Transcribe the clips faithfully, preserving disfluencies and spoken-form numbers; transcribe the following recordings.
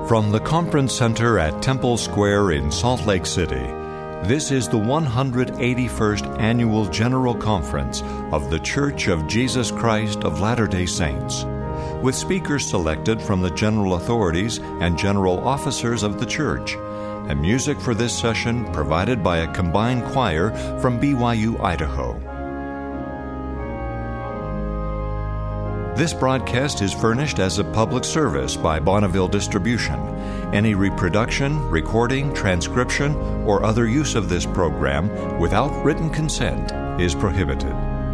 From the Conference Center at Temple Square in Salt Lake City, this is the one hundred eighty-first Annual General Conference of The Church of Jesus Christ of Latter-day Saints, with speakers selected from the general authorities and general officers of the church, and music for this session provided by a combined choir from B Y U, Idaho. This broadcast is furnished as a public service by Bonneville Distribution. Any reproduction, recording, transcription, or other use of this program without written consent is prohibited.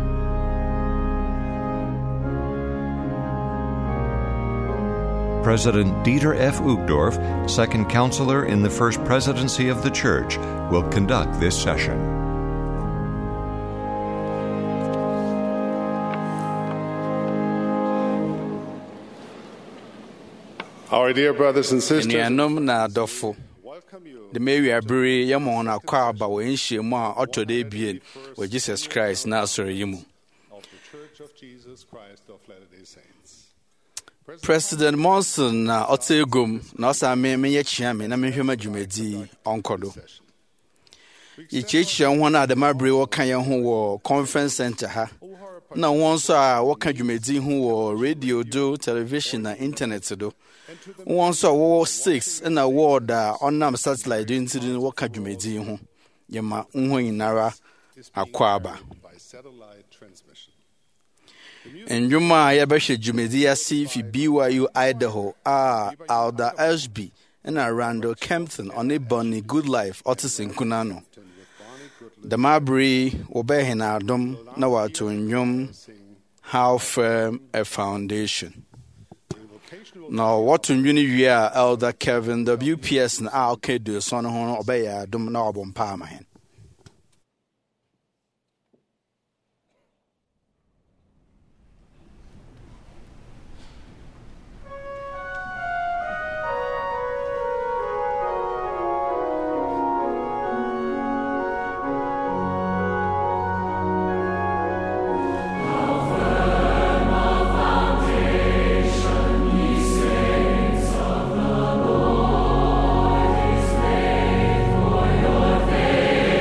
President Dieter F. Uchtdorf, second counselor in the First Presidency of the Church, will conduct this session. Our dear brothers and sisters, na adofo the Mary Abri Yamon Akwa Bawa Inshima Otto Debian with Jesus Christ Nazareth Yimu. of the Church of Jesus Christ of Latter-day Saints. President Monson na Otegum na osa me me yechiame na mehwema dwumadi onkodo. Yichechi an hona de mabre wo kan ye ho wo conference center ha. Na won so a wo kan dwumadi ho wo radio do, television na internet do. One so war six in a ward on nam satellite into the worker Jumedi ho. Yama unho inara akwaba. And Juma Yabasha Jumedia C fi B Y U Idaho are Alda Ashby and a Randall Kempton on a Bonnie Good Life Otis in Kunano. The Mabri Obehina Dom Nawato Nyum How Firm a Foundation. Now, what in uni Elder Kevin W P S and Al Kedu son of obey a dum noble palmer. Faith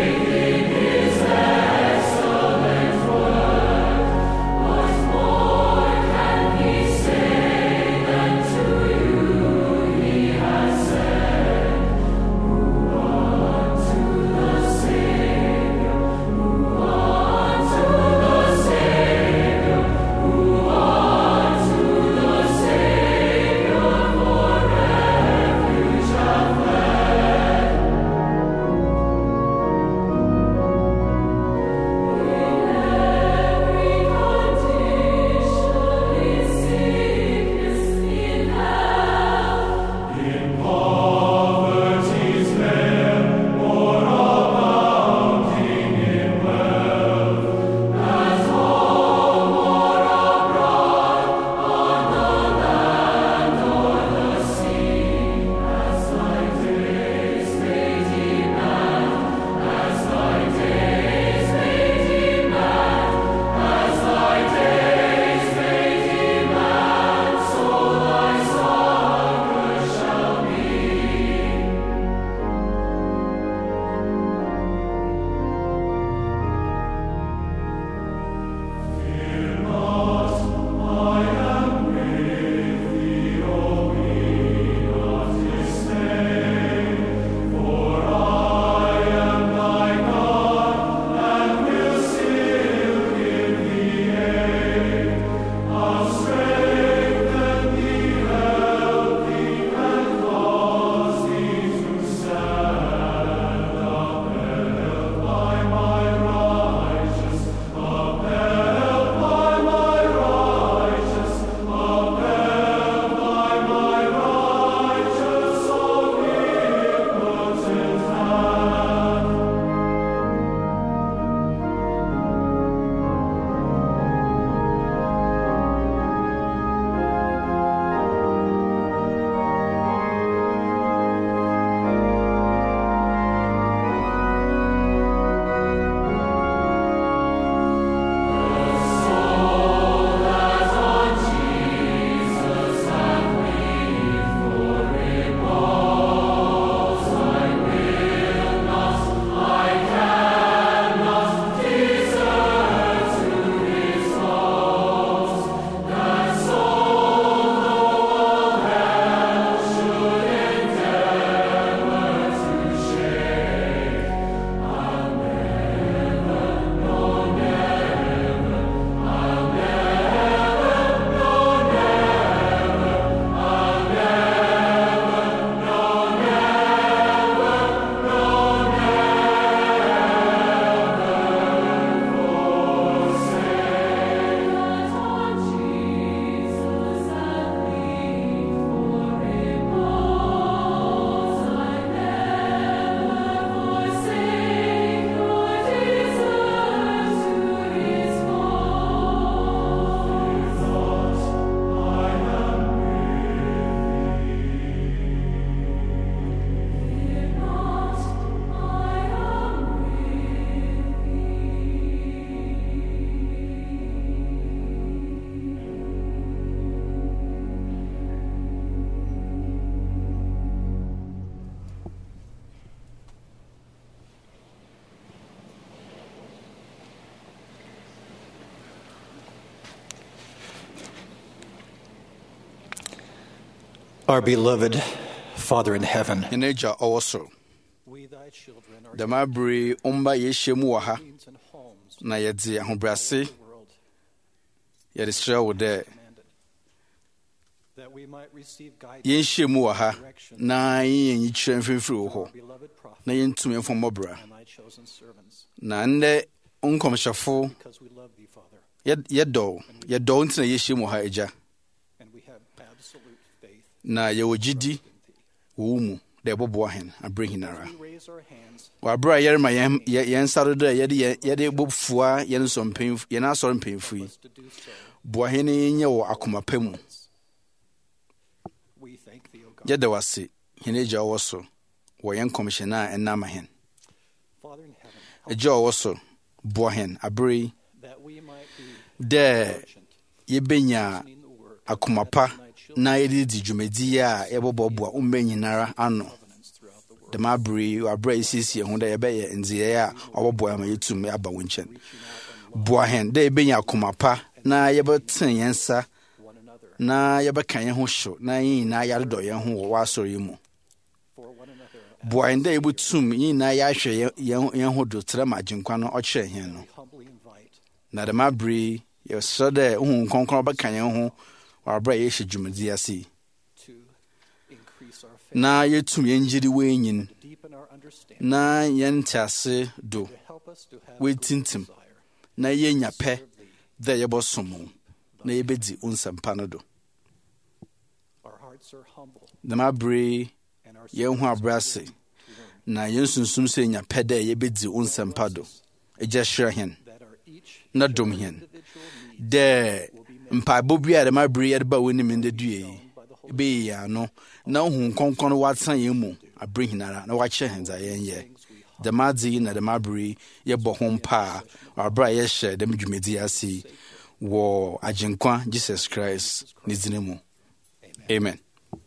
Our beloved Father in heaven, Yɛn Agya ɔwɔ soro, we thy children are dɛm abere ɔmba yɛhyia mu wɔ ha means and homes na yɛde ahobrɛase the world yɛde srɛ wo dɛ commanded, that we might receive guidance yɛnhyia mu wɔ ha na yɛnyɛ nyikyerɛ mfimfiri wo from our hɔ beloved prophet na yɛntum yɛmfa mmɔbra and thy chosen servants, na nnɛ nkɔmhyɛfo because we love thee, Father, yɛ- yɛdɔw yɛdɔw nti na yɛhyia mu wɔ ha Agya, and we have absolute faith na yɛwɔ gyidi in thee. wɔ wo mu dɛ ɛbɔboa hɛn aberɛ hinara. We raise our hands wɔ aberɛ a yɛrema yɛn yɛ- yɛn nsa do dɛ yɛde yɛn- yɛde bɔ fua yɛn nsɔ mpanyinfo yɛn asɔre mpanyinfo yi, to do so. boa hɛn na yɛnyɛ wɔ akoma pa mu. We thank thee, O God. Yɛda wo ase, hɛn Agya a ɔwɔ so, wɔ yɛn nkɔmhyɛ no a ɛnna ama hɛn. Father in heaven, Agya a ɔwɔ so, boa hɛn aberɛ yi that we might be dɛ urgent yɛbɛnya in the work akoma pa na yɛde di dwumadi a yɛbɔbɔboa womma nyinara ano. covenants throughout the world, Dɛm aberɛ yi, wɔ aberɛ a yɛsiesie ho dɛ yɛbɛyɛ ndzeyɛɛ a ɔbɔboa ama yɛtum aba wo nkyɛn. Boa hɛn dɛ yɛbɛnya akoma pa na yɛbɛtene yɛn nsa one another, na yɛbɛka yɛn ho hyew na yɛn nyinaa yɛadodɔ yɛn ho wɔ w'asɔre yi mu. for one another, Boa yɛn dɛ yɛbɛtum yɛn nyinaa yɛahwɛ yɛn- yɛn yɛn ho do trɛ ma agyenkwa no ɔkyerɛ yɛn no. we humbly invite Na dɛm abere yi, yɛsrɛ dɛ Honhom Kronkron bɛka yɛn ho wɔ aberɛ a yɛhyɛ dwumadi ase yi, to increase our faith, na yɛtum yɛn gyidi wɔ enyin, deepen our understanding, na yɛn ntease do, to help us to have wɔatintim, desire na yɛnya pɛ serve thee. dɛ yɛbɛsom wo, na yɛbɛdi wo nsɛmpa no do. Our hearts are humble, Dɛm abere yi, and our yɛn ho spirits abrɛ are ase, willing to learn na yɛn sunsum sɛ yɛnya pɛ dɛ yɛbɛdi wo nsɛmpa do. Agya hyira hɛn, that our each na dom hɛn, individual needs dɛ mpaebɔ bi a dɛm abere yi yɛde ba w'anim ndɛdua yi, ɛbɛyɛ yɛn ano, na Honhom Kronkron no watena yɛn mu aberɛ nyinara na wakyerɛ hɛn dza yɛnyɛ. Dɛm adze yi na dɛm abere yi yɛbɔ ho mpa a wɔ aberɛ a yɛhyɛ dɛm dwumadi ase yi wɔ Agyenkwa Jesus Christ ne dzin mu. Amen.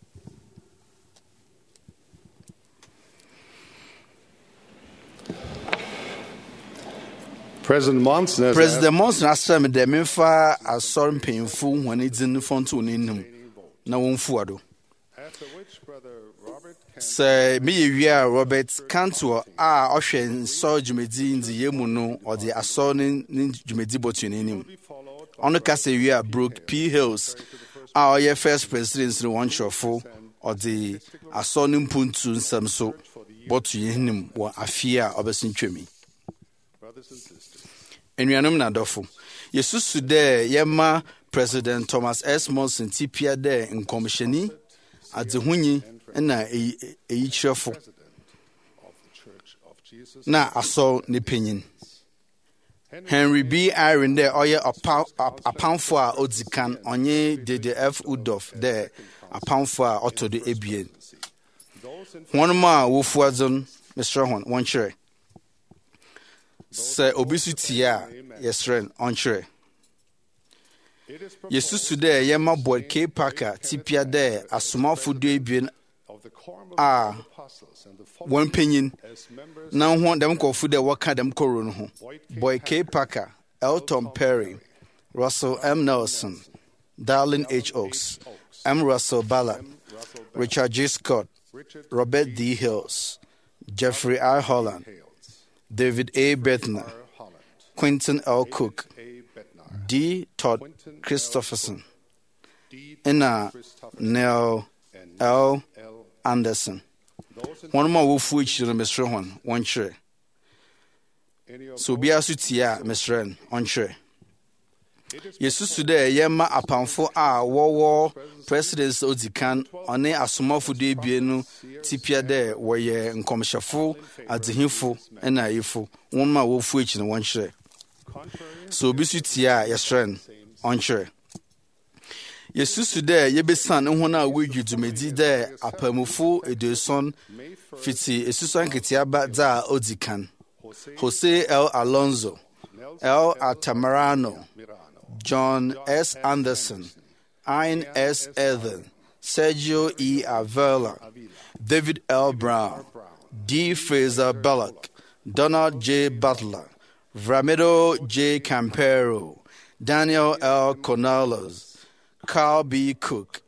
President Monson has President Monson asrɛ me dɛ memfa asɔre mpanyimfo hɔn dzin mfonto n'anim na wɔmfua do. asked, after which Brother Robert Kent Sɛ meyɛ wie a Robert Cantor a ɔhwɛ nsɔre dwumadi ndzeyɛɛ mu no ɔde asɔre ne ne dwumadi bɔto n'anim. be followed Ɔno kasa wie a Brooke P. Hills a ɔyɛ first president no wɔn kyerɛfo ɔde asɔre ne mpuntu nsɛm so bɔto yɛn anim wɔ afie a ɔbɛso ntwam yi. brothers and sisters. Anuanom na adɔfo, yɛsusu dɛ yɛma President Thomas S. Monson tipia dɛ nkɔmhyɛni, adehunyi, ɛna eyi- eyikyerɛfo President of the Church of Jesus. na asɔw ne panyin. Henry B. Irene dɛ ɔyɛ ɔpa- ap- apamfo a odzi kan, ɔnye Dede F. Udof dɛ apamfo a ɔtɔ do ebien. Those in Wɔnom a wofua do no, mesrɛ hɔn wɔnkyerɛ. Sɛ obi so tie a, yɛsrɛ no ɔnkyerɛ. it is Yɛsusu dɛ yɛma Boyd K. Parker tipia dɛ asomafo do ebien of the quorum of Ah. the apostles and the following wɔn panyin as members na ho dɛm nkurɔfo dɛ wɔka dɛm kɔro no ho. Boyd K. Parker, Elton Perry, Russell M. Nelson, Darlene H. Oaks, M. Russell Ballard, Russell Richard J. Scott, Richard Robert D. Hills, Jeffrey R. Holland, Hales, David A. Bethner, R. Holland, Quentin L. Cook, A. Bednar, D. Todd Quentin L. Christopherson, D. ɛna Christopher, Neil and L. L. Anderson. Those in Wɔn a wofu akyire no mesrɛ hɔn wɔnkyerɛ. any of Sɛ obiara so tie a mesrɛ no ɔnkyerɛ. it is Yɛsusu dɛ yɛma apamfo a wɔwɔ presidents odzi kan ɔne asomafo do ebien no tipia dɛ wɔyɛ nkɔmhyɛfo, adehifo, ɛna ayefo. Wɔn a wofu akyire no wɔnkyerɛ. contrary Sɛ obi so tie a yɛsrɛ no ɔnkyerɛ. Yɛsusu dɛ yɛbɛsan ne ho a wɔredwi dwumadi dɛ apamufo aduoson May first, fiti esusuan nketewa ba dza a odzi kan. Jose Jose L. Alonso, Nelson L. Altamirano, Mirano, John S. Anderson, Ian S. Ethan, Sergio E. Avila, David L. Brown, D. Fraser Belloc, Donald J. Butler, Ramiro J. Campero, Daniel L. Cornelius, Carl B. Cook,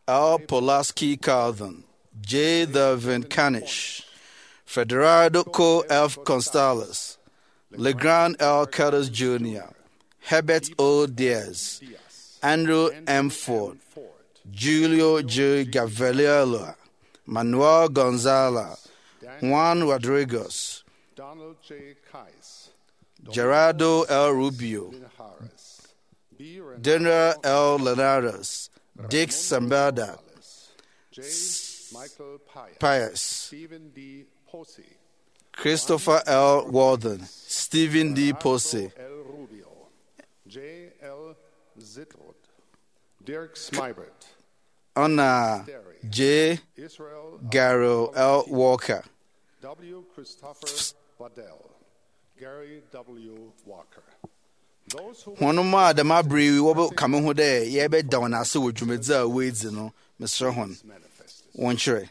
L. Pulaski Calvin, J. Delvin Canish, Federico F. Constales, Legrand L. Curtis Junior, Herbert O. Diaz, Andrew M. Ford, Julio J. Gavaliello, Manuel Gonzalez, Juan Rodriguez, Donald J. Kais, Gerardo L. Rubio, Harris, B. Renato General L. Lenares, Dick Sambada, J. Michael Pius, Pius, Stephen D. Posey, Christopher L. Walden, Stephen D. Posey, L. Rubio, J. L. Zitrud, Dirk Smybert, Anna J. Israel Garrow L. Walker, W. Christopher Waddell, Gary W. Walker. Those who Honoma the Mabri wobo kame ho de ye be down ase wo dwumadzi a weedzi no mesre hon manifested. won chere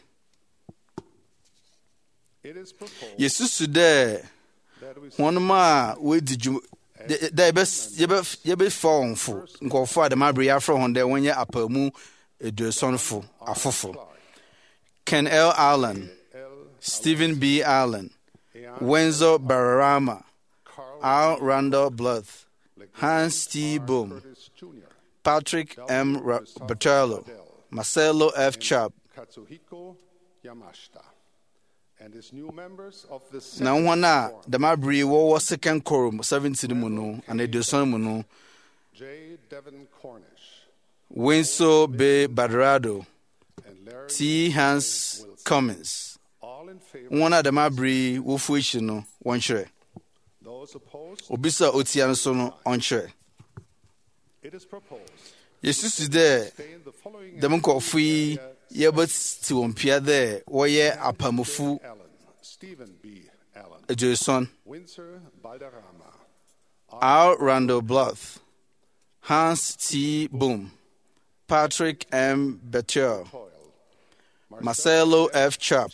It is proposed yesusu de that we honoma we di dwum de be ye be ye be fonfo nkofo a the Mabri afro hon de wonye apamu edusonfo afofo Ken L. Allen, Stephen B. Allen, Wenzo Bararama, Al Randall Bluth, Hans T. Boom, Curtis Junior, Patrick M. Ra- Bertello, Marcelo F. Chap, Katsuhiko Yamashita, and his new members of the na second wana quorum, the Mabri wo second quorum seventeen mu no and eduson mu no J. Devin Cornish, Wenzo B. Badrado, and Larry T. Hans Cummins. all in favor. Wana the Mabri wo fuichi no won chere. Those opposed, Obisa otia so no on chere. it is proposed Yesusu de stay in the following the nkɔfo yi yɛbɛti wɔn pia dɛ wɔyɛ apamufu Allen, Stephen B. Allen, aduoson Windsor Balderrama, R. Randall Bluth, Hans T. Boom, Patrick M. Bertel, Toyle, Marcelo F. Chap,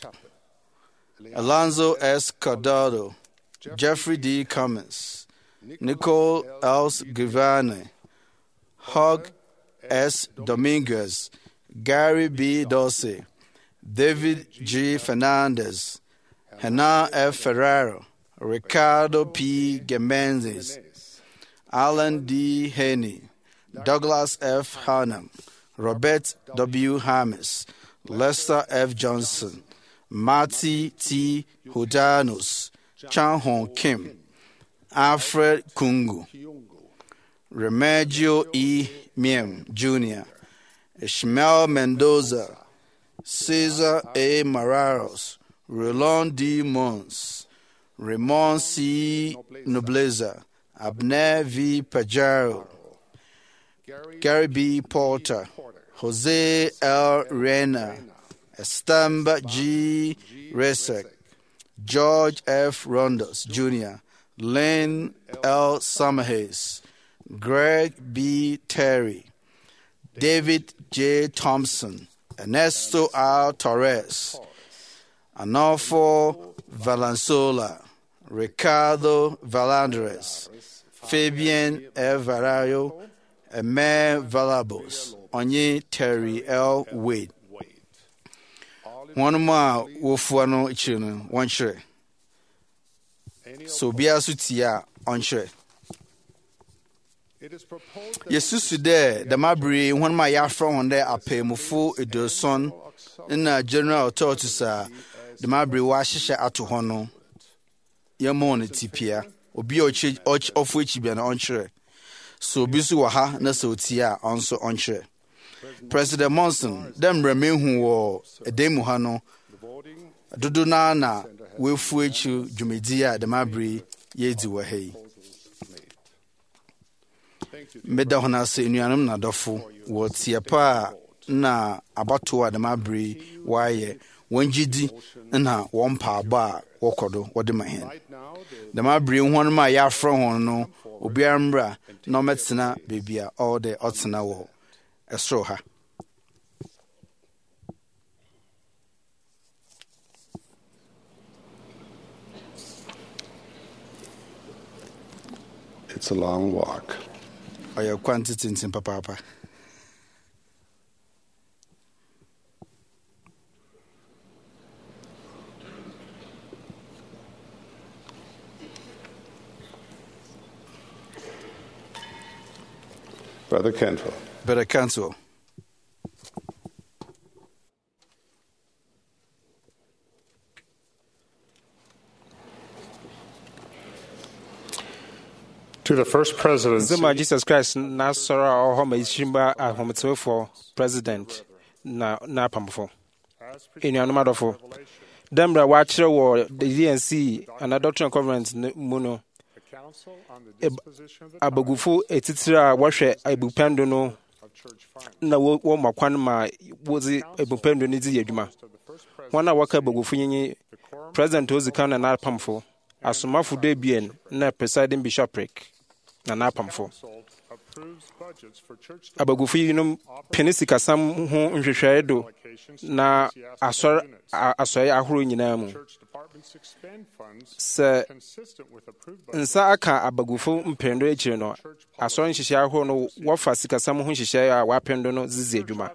Alonzo S. Cordado, Jeffrey D. Cummins, Nicole L. Givane, Hug S. Dominguez, Gary B. Dorsey, David G. Fernandez, Hernán F. Ferrero, Ricardo P. Gemendez, Alan D. Haney, Douglas F. Harnum, Robert W. Hamis, Lester F. Johnson, Marty T. Hudanos, Chan Hong Kim, Alfred Kungu, Remigio E. Miem Junior, Ishmael Mendoza, Cesar A. Mararos, Roland D. Mons, Raymond C. Nobleza, Abner V. Pajaro, Gary B. Porter, Jose L. Reyna, Estamba G. Resek, George F. Rondos Junior, Lynn L. Summerhays, Greg B. Terry, David J. Thompson, Ernesto R. Torres, Anolfo Valenzuela, Ricardo Valandres, Fabian F. Varayo, Emer Valabos, Onye Terry L. Wade. One more Wolfuano Ichino, one share. So be a sutia on share. it is proposed that Yesusu de the Mabri one my yafra on there a pay mufu edurson in a general authorities the Mabri washisha atu hono yamon tipia obi ochi of which be an onshore. So bisu waha na so tia also onshore. President Monson dem remain who wo edemu hano voting dodo na na wefu echu dwumedia the Mabri yedi wa hei. Meda hona se nuanum na dofo wo tie pa na abato a the Mabri waye wonjidi na won pa ba wokodo wode mahen right now the the Mabri hon ma ya afro hon no obi amra no metena bebia all the otena wo esro ha. it's a long walk. Oya quantity in papa. Brother Cantwell. Brother Cantwell. To the first presidency Zuma Jesus Christ na sọrọ ọhọ ma ishimba ahometefo president na na pamfo. Enuanom adọfo. Dembra wa kyerɛ wɔ the D N C and Doctrine Conference mu no. Abagufo etitiri a wɔhwɛ ebupendo no na wo makwan ma wozi ebupendo no di adwuma. Wɔn a wɔka abagufo nyenye President Ozika na na pamfo. Asomafo Debien na presiding bishopric na na pamfo. Abagufo yi no pene sikasam ho nhwehwɛ do na asɔre asɔre ahoro nyinaa mu. Sɛ nsa aka abagufo mpendo akyire no asɔre nhyehyɛ ahoro no wɔfa sikasam ho nhyehyɛ a wɔapendo no zizi adwuma.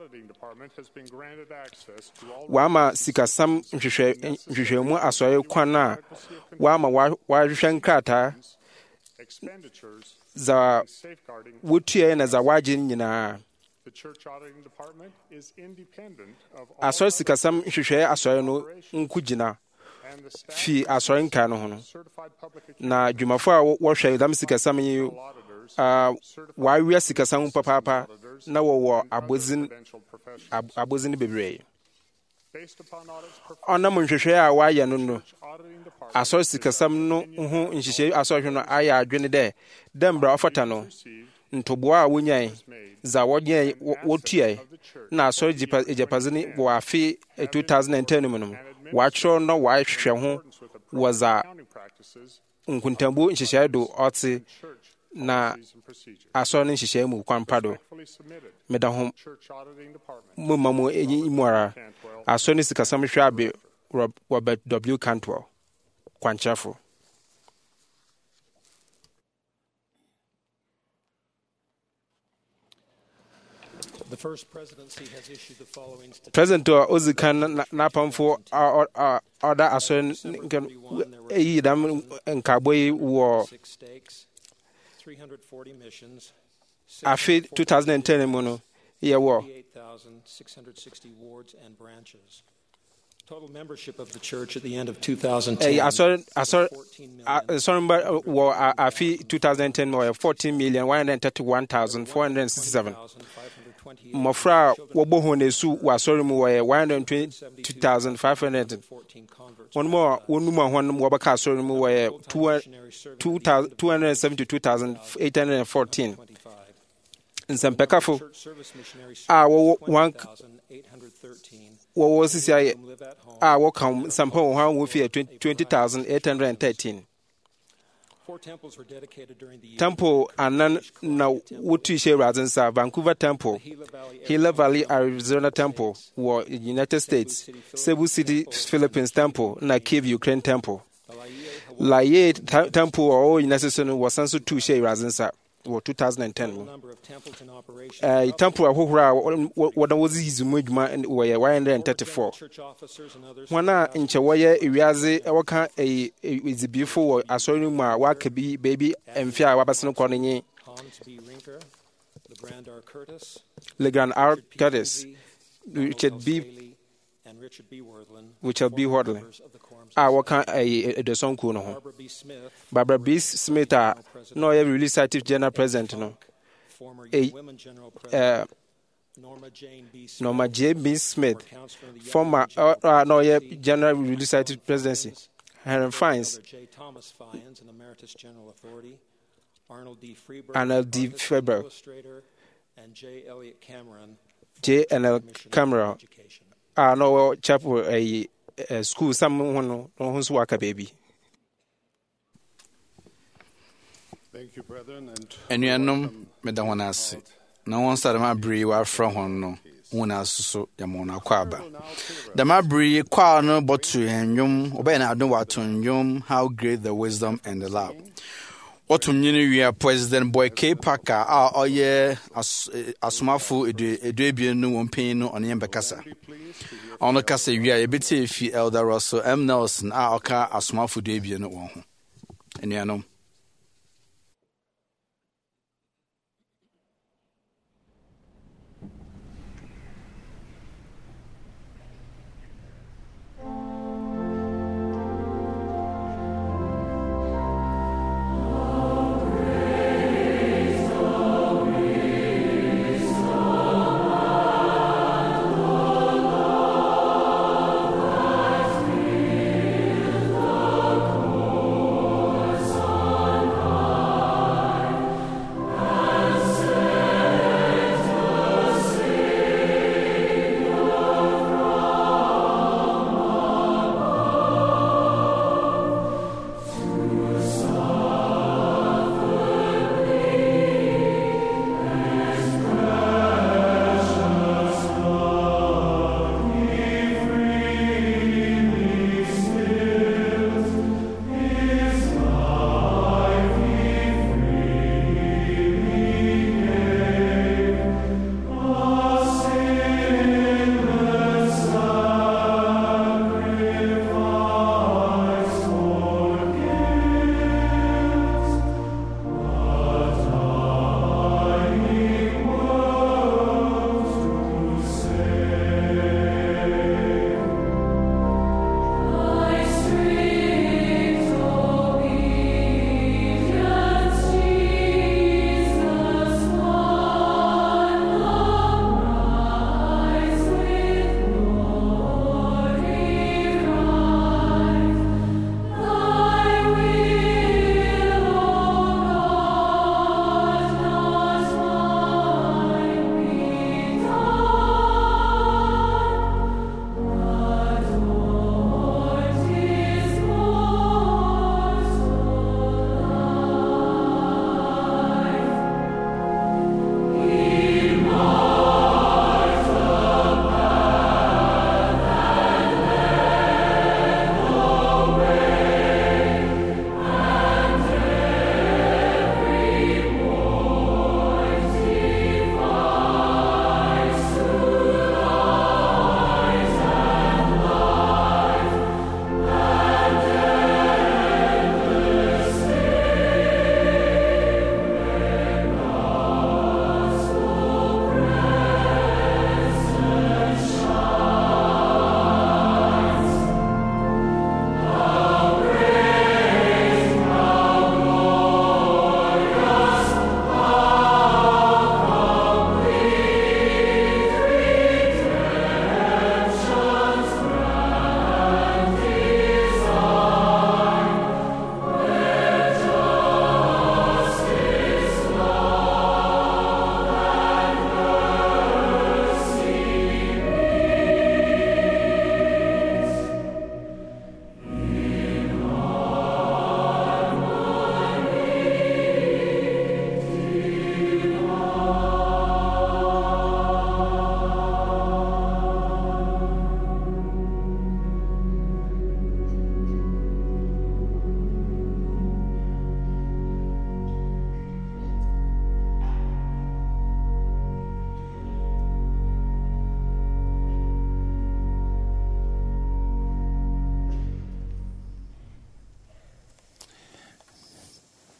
Wama sikasam nhwehwɛ nhwehwɛmu asɔre kwan a wama wɔahwehwɛ nkrataa za wotua na za waje nyinaa. Asɔre sikasam nhwehwɛ asɔre no nkugina fi asɔre nka no ho no. Na dwumafo a wɔhwɛ dam sikasam yi a wɔawia sikasam papaapa na wɔwɔ abozin abozin bebree. Ɔnam nhwehwɛ a wɔayɛ no no asɔre sikasam no ho nhyehyɛ asɔre no ayɛ adwene dɛ dɛmbra ɔfata no ntoboa a wonyae za wɔnyɛ wɔtua na asɔre agyapadze no wɔ afe two thousand ten mu no wɔakyerɛw no wɔahwehwɛ ho wɔ za nkuntambu nhyehyɛ do ɔte na asɔre no nhyehyɛ mu kwan pa do. Meda ho mu ma mu enyi mu ara asɔre no sikasam hwɛ abe Robert W. Cantwell kwankyerɛfo. The first presidency has issued the following statistics. President Ozika na pamfo order asɔre eyi dam nkabɔ yi wɔ Six stakes, three hundred forty missions, afe two thousand ten mu no yɛwɔ eight thousand six hundred sixty wards and branches. Total membership of the church at the end of two thousand ten ɛyi asɔre asɔre fourteen million asɔre mba wɔ afe two thousand ten mu wɔ fourteen million one hundred thirty-one thousand four hundred sixty-seven. five hundred twenty-eight Mmɔfra a wɔbɔ hɔn asu wɔ asɔre mu wɔyɛ one hundred twenty-two thousand five hundred. fourteen converts. Wɔn mu a wɔnum a hɔn wɔbɛka asɔre mu wɔyɛ two hundred seventy-two thousand eight hundred fourteen. twenty-five. Nsɛmpɛkafo Church service missionaries a wɔwɔ one one thousand eight hundred thirteen wɔwɔ sisi ayɛ who live at home. a wɔka nsɛmpa wɔ hɔ a wɔfi twenty thousand eight hundred thirteen. Four temples were dedicated during the year. Temple anan na wotu hyɛ Awurade nsa. Vancouver Temple, Gila Valley, Gila Valley, Arizona Temple wɔ United States, Cebu City, Philippines Temple na Kiev, Ukraine Temple. Laie Temple wɔ United States no wɔsan so tu hyɛ Awurade nsa wɔ two thousand ten mu. number of temples in operation. Uh, temple ahohoro a wɔda wɔdze yizu mu adwuma wɔyɛ one hundred thirty-four. Church officers and others. Wɔn a nkyɛ wɔyɛ ewiadze wɔka ɛyi edzibifo wɔ asɔre no mu a wɔaka bi baabi mfe a wɔabɛsen no kɔ no nye Hans B. Rinker, LeGrand R. Curtis, Legrand R. Richard P. Curtis, Lindsay, Richard Donald B. L. Staley, and Richard B. Wordlin, Richard B. former Wordlin, members of the Quorum a Society. wɔka ɛyi edosɔnkuo no ho. Barbara B. Smith, Barbara B. Smith a na ɔyɛ Legislative General President no. former A- Young Women General President, Uh, Norma Jane B. Smith, Norma J. B. Smith, counselor in the Young former Women General uh, uh, na ɔyɛ Presidency, General Legislative Presidency. Helen Fines, Elder J. Thomas Fyans, an Emeritus General Authority, Arnold D. Freeberg, Arnold D. artist and Freeberg. illustrator, and J. Elliott Cameron, J. former N L. Commissioner of Cameron. Education. a na ɔwɔ chapel ɛyi ɛ school sam ho no na ɔho nso waka baabi. Thank you, brethren, and Anuanom meda wɔn ase. Na wɔn nsa dɛm abere yi wɔafrɛ wɔn no wɔn aso so yɛma wɔn akɔ aba. Dɛm abere yi kwaa no bɔto yɛn nnwom ɔbɛyɛ n'adom wato nnwom How Great the Wisdom and the Love. Wɔto nnwom wie a President Boy K. Parker a ɔyɛ as- eh, asomafo edu edu ebien no wɔn panyin no ɔne yɛn bɛkasa. Ɔno kasa wie a yɛbɛtie efi Elder Russell M. Nelson a ɔka asomafo du ebien no wɔn ho. Anuanom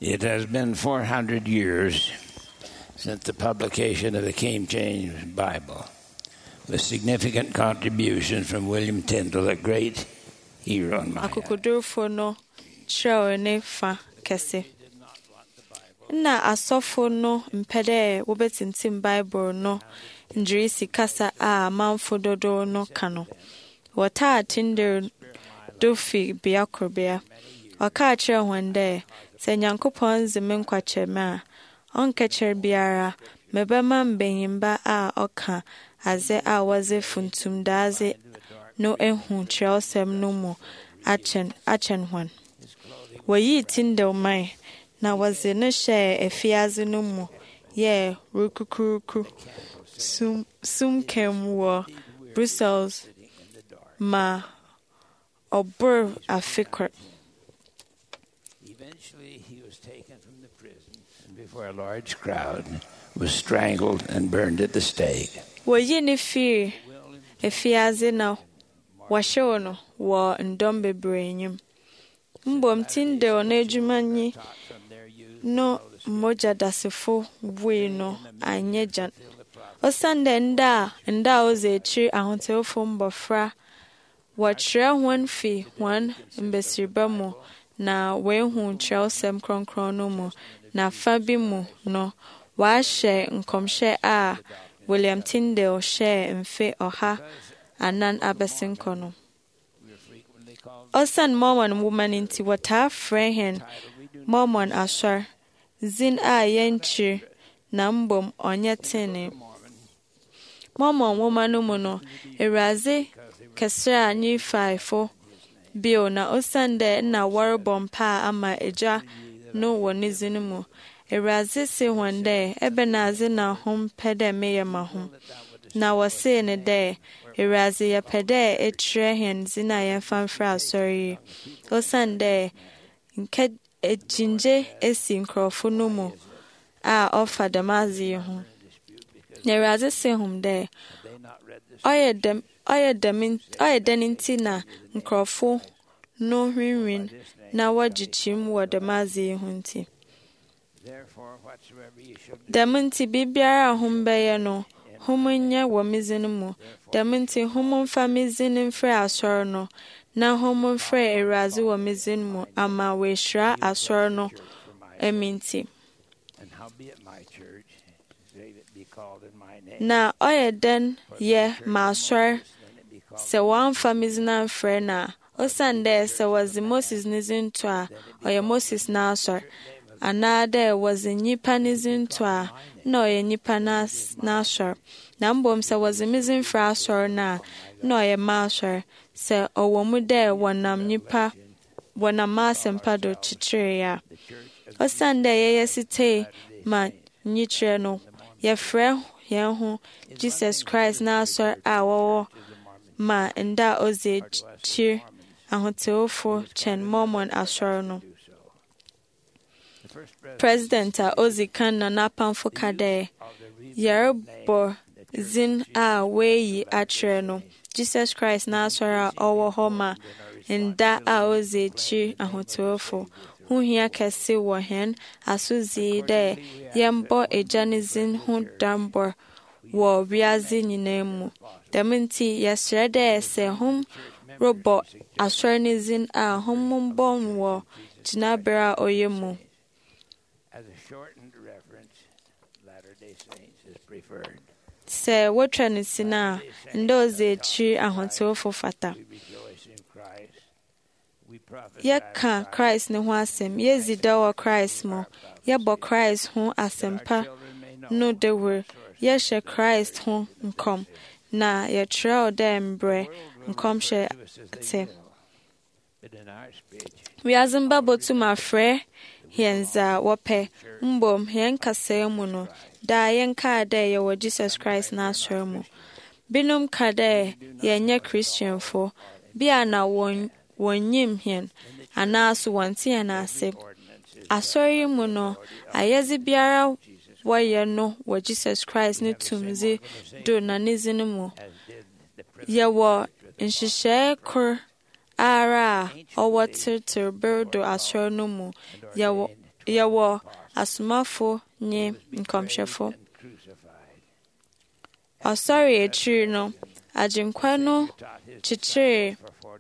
It has been four hundred years since the publication of the King James Bible, with significant contributions from William Tyndale, a great hero in my eyes. Akukudurfo no kyerɛw ne fa kɛse. Na asɔfo no mpɛdɛ wɔbɛtintim Bible no ngyirisi kasa a amanfo dodo no ka no. Wɔtaa Tyndale do fi bea korbea. Ɔkaa kyerɛ wɔn dɛ, sɛ Nyankopɔn dze me nkwakyerɛme a, ɔnkɛkyɛr biara, mebɛma mbanyimba a ɔka adze a wɔdze funtumdaadze no ehu kyerɛwsɛm no mu akyɛn akyɛn wɔn. Wɔyii Tyndale mae, na wɔdze no hyɛɛ afiadze no mu yɛɛ rukukuruku sum sumkem wɔ Brussels ma ɔbor afe kor. Eventually, he was taken from the prison and before a large crowd was strangled and burned at the stake. Wɔyi ne fii afiadze na wɔhyew no wɔ ndɔm bebree enyim. Mbom Tyndale n'edwumanyi no mogya dasefo wui no anyɛ gyan. Osian dɛ nda a nda a ɔdze ekyir ahotewfo mbɔfra wɔkyerɛ hɔn fi hɔn mbesirba mu na wɔehu kyerɛwsɛm kronkron no mu, na fa bi mu no wɔahyɛ nkɔmhyɛ a William Tyndale hyɛɛ mfe ɔha anan abɛsenkɔ no. Osian Mormon woman nti wɔtaa frɛ hɛn Mormon asɔr, zin a yɛnkyir na mbom ɔnyɛ tene. Mormon woman no mu no, Ewuradze kɛse a nye faefo bio na osian dɛ na wɔrebɔ mpa ama egya no wɔ ne zin mu. Ewuradze se hɔn dɛ ɛbɛnaadze na hom pɛ dɛ meyɛ ma ho. Na wɔsee ne dɛ, Ewuradze yɛpɛ dɛ ekyerɛ hɛn zin a yɛmfa mfrɛ asɔre yi. Osian dɛ nkɛ egyingye esi nkurɔfo no mu a ɔfa dɛm adze yi ho. Na Ewuradze se hom dɛ, ɔyɛ dɛm ɔyɛ dɛm ɔyɛ dɛn nti na nkurɔfo no hwinwin na wɔgyekyim wɔ dɛm adze yi ho nti. Dɛm nti biribiara a hom bɛyɛ no, hom nyɛ wɔ me zin mu. Dɛm nti hom mfa me zin mfrɛ asɔre no, na hom mfrɛ Ewuradze wɔ me zin mu ama wɔahyira asɔre no emi nti. Na ɔyɛ dɛn yɛ ma asɔre sɛ wɔamfa me zin amfrɛ no a, osian dɛ sɛ wɔdze Moses ne zin to a, ɔyɛ Moses n'asɔre, anaa dɛ wɔdze nnipa ne zin to a, na ɔyɛ nnipa n'asɔre. Na mbom sɛ wɔdze me zin frɛ asɔre no a, na ɔyɛ m'asɔre, sɛ ɔwɔ mu dɛ wɔnam nnipa wɔnam m'asɛmpa do kyekyeree a. Osian dɛ yɛyɛ sitee ma nyikyerɛ no, yɛfrɛ yɛn ho Jesus Christ n'asɔre a wɔwɔ ma nda a ɔdze ekyir ahotewfo kyɛn Mormon asɔre no. President a odzi kan na n'apamfo ka dɛ, yɛrebɔ zin a wɔayi akyerɛ no, Jesus Christ n'asɔre a ɔwɔ hɔ ma nda a ɔdze ekyir ahotewfo. Ho hia kɛse wɔ hɛn asodzi dɛ yɛmbɔ Egya ne zin ho dambɔ wɔ wiadze nyinaa mu. Dɛm nti yɛsrɛ dɛ sɛ hom robɔ asɔre ne zin a hom mbɔ wɔ gyinabere a ɔyɛ mu. Sɛ wotwa ne sin a, nda ɔdze ekyir ahotewfo fata. Yɛka Christ ne ho asɛm, yɛdzi dɛ wɔ Christ mu, yɛbɔ Christ ho asɛmpa no dawur, yɛhyɛ Christ ho nkɔm, na yɛkyerɛw dɛ mbrɛ nkɔmhyɛ te. Wiadze mba botum afrɛ hɛn dza wɔpɛ, mbom hɛn kasaa mu no, daa yɛnkaa dɛ yɛwɔ Jesus Christ n'asɔre mu. Binom ka dɛ yɛnyɛ Christianfo, bia na wɔn wɔnnyim hɛn, anaaso wɔnte hɛn ase. Asɔre yi mu no, ayɛdze biara wɔyɛ no wɔ Jesus Christ ne tumdze do na ne zin mu. Yɛwɔ nhyehyɛe kor ara a ɔwɔ terter ber do asɔre no mu. Yɛwɔ yɛwɔ asomafo nye nkɔmhyɛfo. Ɔsɔre akyiri no, agyenkwa no kyekyeree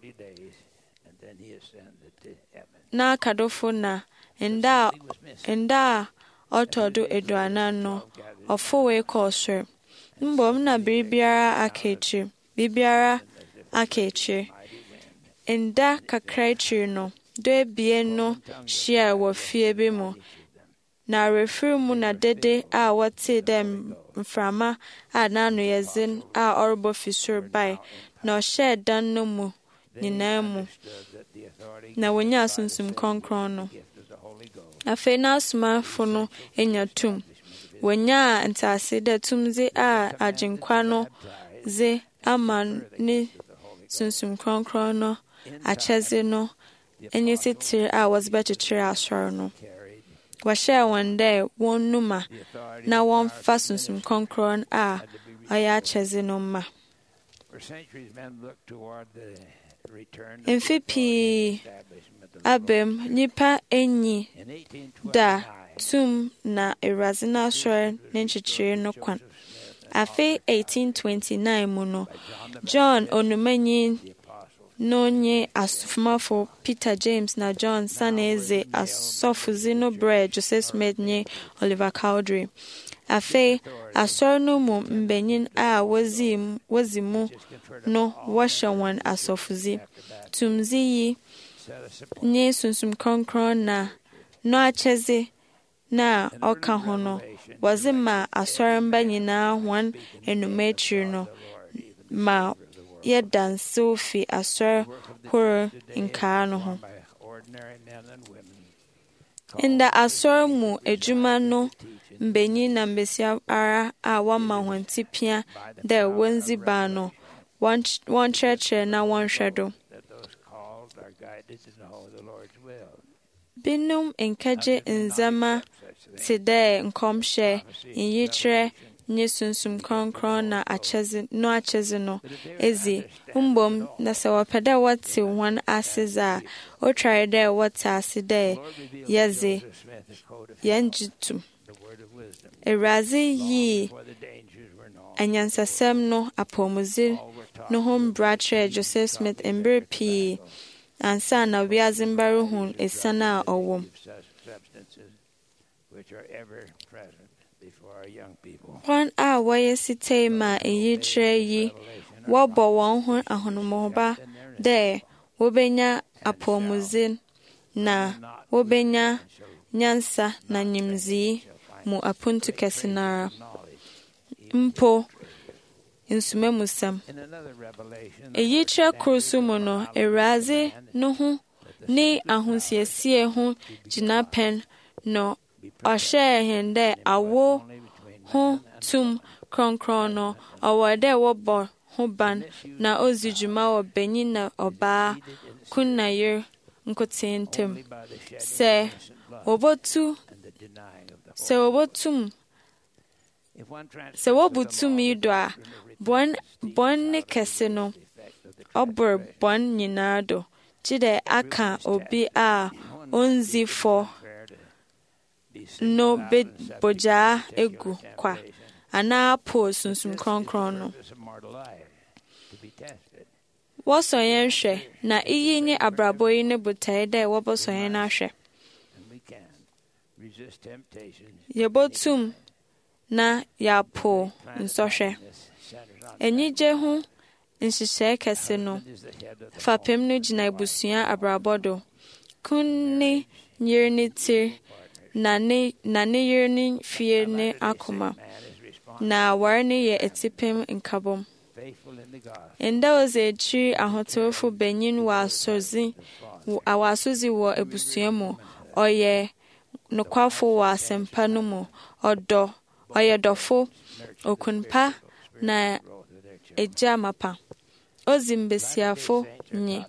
n'akadofo na nda a ɔtɔ do aduanan no, ɔfowee kɔɔ soro. Mbom na biribiara aka akyiri. Biribiara aka akyiri. Nda kakra akyiri no, dɔ abien no hyiaa wɔ fie bi mu. Na awerɛfiri mu na dede a wɔtee dɛ mframa a n'ano yɛ dzen a ɔrebɔ fi soro bae, na ɔhyɛɛ dan no mu nyinaa mu, na wonyaa sunsum kronkron no. Afei n'asomafo no anya tum. Wonyaa ntease dɛ tumdze a agyenkwa no dze ama ne sunsum kronkron no akyɛdze no nye titiri a wɔdze bɛkyekyere asɔre no. Wɔhyɛɛ wɔn dɛ wonnum a na wɔmfa sunsum kronkron a ɔyɛ akyɛdze no mma. Mfe pii abam, nnipa enyi da tum na Awurade n'asɔre ne nkyekyere no kwan. Afei eighteen twenty-nine mu no, John Onumanyi no nye asomafo Peter James na John Saneze asɔfodzi no brɛ Joseph Smith nye Oliver Cowdery. Afei asɔre no mu mbanyin a wozi mu no wɔhyɛ wɔn asɔfodzi. Tumdze yi nye sunsum kronkron na no akyɛdze na ɔka ho no, wɔdze ma asɔre mba nyinaa wɔn enuma akyiri no, ma yɛda nsew fi asɔre horo nkaa no ho. Nda asɔre mu adwuma no, mbanyin na mbasia ara a wɔma wɔn tipia dɛ wondzi baa no, wɔnkyerɛkyerɛ na wɔnhwɛ do. Binom nkagye ndzɛmba te dɛ nkɔmhyɛ, nyikyerɛ nye sunsum kronkron na akyɛdze no akyɛdze no ezi. Mbom na sɛ wɔpɛ dɛ wɔte wɔn ase dze a, otware dɛ wɔte ase dɛ yɛdze yɛn gye tom. Awurade yii anyansasɛm no apɔwmudze no ho mbra kyerɛɛ Joseph Smith mber pii ansa na wiadze mba ruhu esian a ɔwɔ mu. Wɔn a wɔyɛ sitee ma enyikyerɛ yi wɔbɔ wɔn ho ahohommɔba dɛ wobenya apɔwmudze na wobenya nyansa na nyimdzee mu apontu kɛse nara. Mpo nsumamusɛm. Enyikyerɛ koro so mu no, Awurade no ho ne ahosiesie ho gyina pɛn no ɔhyɛɛ hɛn dɛ awo ho tum kronkron no ɔwɔ dɛ wɔbɔ ho ban na odzi dwuma wɔ banyin na ɔbaa, kun na yer nkotee ntam. Sɛ wɔbotu sɛ wɔbotum sɛ wɔbu tumi do a, bɔn bɔn ne kɛse no ɔbor bɔn nyinaa do, gye dɛ aka obi a onzi fɔ no bogyaa egu kwa anaa po sunsum kronkron no. Wɔsɔ yɛn hwɛ, na iyi nye abrabɔ yi ne botae dɛ wɔbɔsɔ yɛn ahwɛ. Yɛbotum na yɛapo nsɔhwɛ. Enyigye ho nhyehyɛe kɛse no, fapem no gyina abusua abrabɔ do. Kun ne yer ne tir, na ne na ne yer ne fie ne akoma, na aware ne yɛ etipem nkabom. Nda odzi ekyir ahotewfo banyin wɔ asodzi wɔ asodzi wɔ abusua mu. Ɔyɛ nokwafo wɔ asɛmpa no mu. Ɔdɔ ɔyɛ dɔfo, okunpa na egya mapa. Odzi mbesiafo nye.